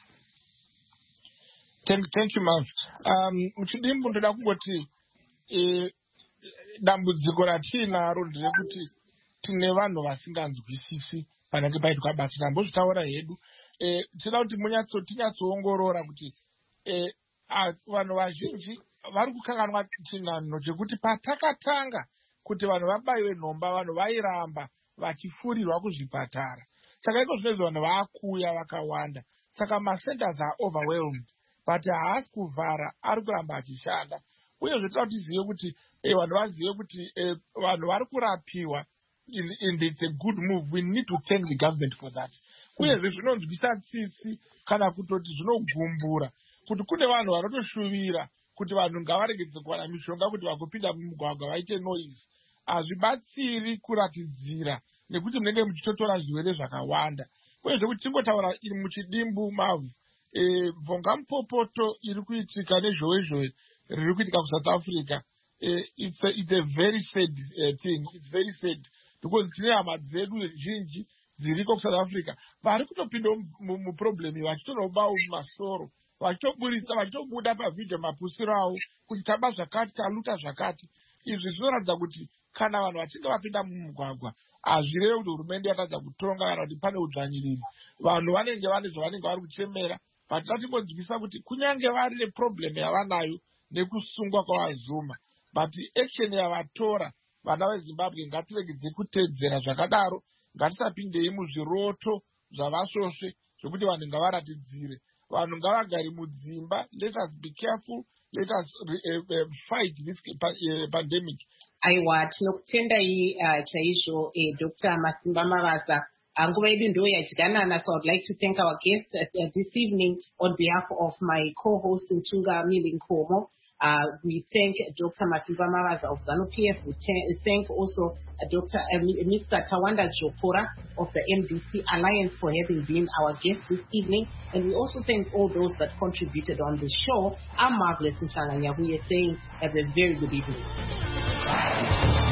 Thank, thank you, ma'am. Um, muchidimbu ndoda kungoti eh, dambudziko ratinaro nderekuti tine vanhu vasinganzwisisi panenge paitwa basa. Tambozvitaura hedu eh, tinoda kuti munyatso tinyatsoongorora kuti eh, vanhu vazhinji vari kukanganwa chinhanho chekuti patakatanga kuti vanhu vabaiwe nhomba vanhu vairamba vachifurirwa kuzvipatara. Saka iko zvinezvi vanhu vaakuuya vakawanda. Saka macenters are overwhelmed. But haasi kuvhara, ari kuramba achishanda. Uye zvinoda kuti tizive kuti eh, vanhu vazive kuti eh, vanhu vari kurapiwa. And it's a good move. We need to thank the government for that. Uye zvinonzwisa tsitsi kana kutoti zvinogumbura kuti kune vanhu vanotoshuvira kuti vanhu ngavaregedze kuwana mishonga kuti vakupinda mumugwagwa vaite noise. Hazvibatsiri kuratidzira nekuti munenge muchitotora zvirwere zvakawanda. Uye zvekuti tingotaura iri muchidimbu mavhu eh, bvonga mupopoto iri kuitika nezhowezhowe riri kuitika kuSouth Africa. Eh, it's, a, it's a very sad uh, thing. It's very sad because tine hama dzedu zhinji dziriko kuSouth Africa vari kutopinda muproblem vachitonobawo mumasoro vachitoburitsa vachitobuda pavhidhio mapusiro avo kuti taba zvakati taluta zvakati. Izvi zvinoratidza kuti kana vanhu vachinge vapinda mumugwagwa hazvirevi kuti hurumende yatadza kutonga kana kuti pane udzvanyiriri. Vanhu vanenge vane zvavanenge vari kuchemera. But tatingonzwisa kuti kunyange vari neproblem yavanayo nekusungwa kwavazuma, but action yavatora vana veZimbabwe ngatiregedze kuteedzera zvakadaro. Ngatisapindei muzviroto zvavasvosve zvokuti vanhu ngavaratidzire. Vanhu ngavagare mudzimba. Let us be careful. Let us uh, uh, fight this uh, pandemic. Aiwa, tinokutendai uh, chaizvo eh, Doctor Masimba Mavaza. Nguva yedu ndo yadyanana, so I would like to thank our guests uh, this evening on behalf of my co-host Ntunga Milinkomo. Uh, we thank Doctor Matimba Mavaza of ZANU-P F. We thank also uh, Doctor Uh, Mister Tawanda Jopora of the M D C Alliance for having been our guest this evening. And we also thank all those that contributed on the show. I'm Marvelous Nhlanganya. We are saying have a very good evening.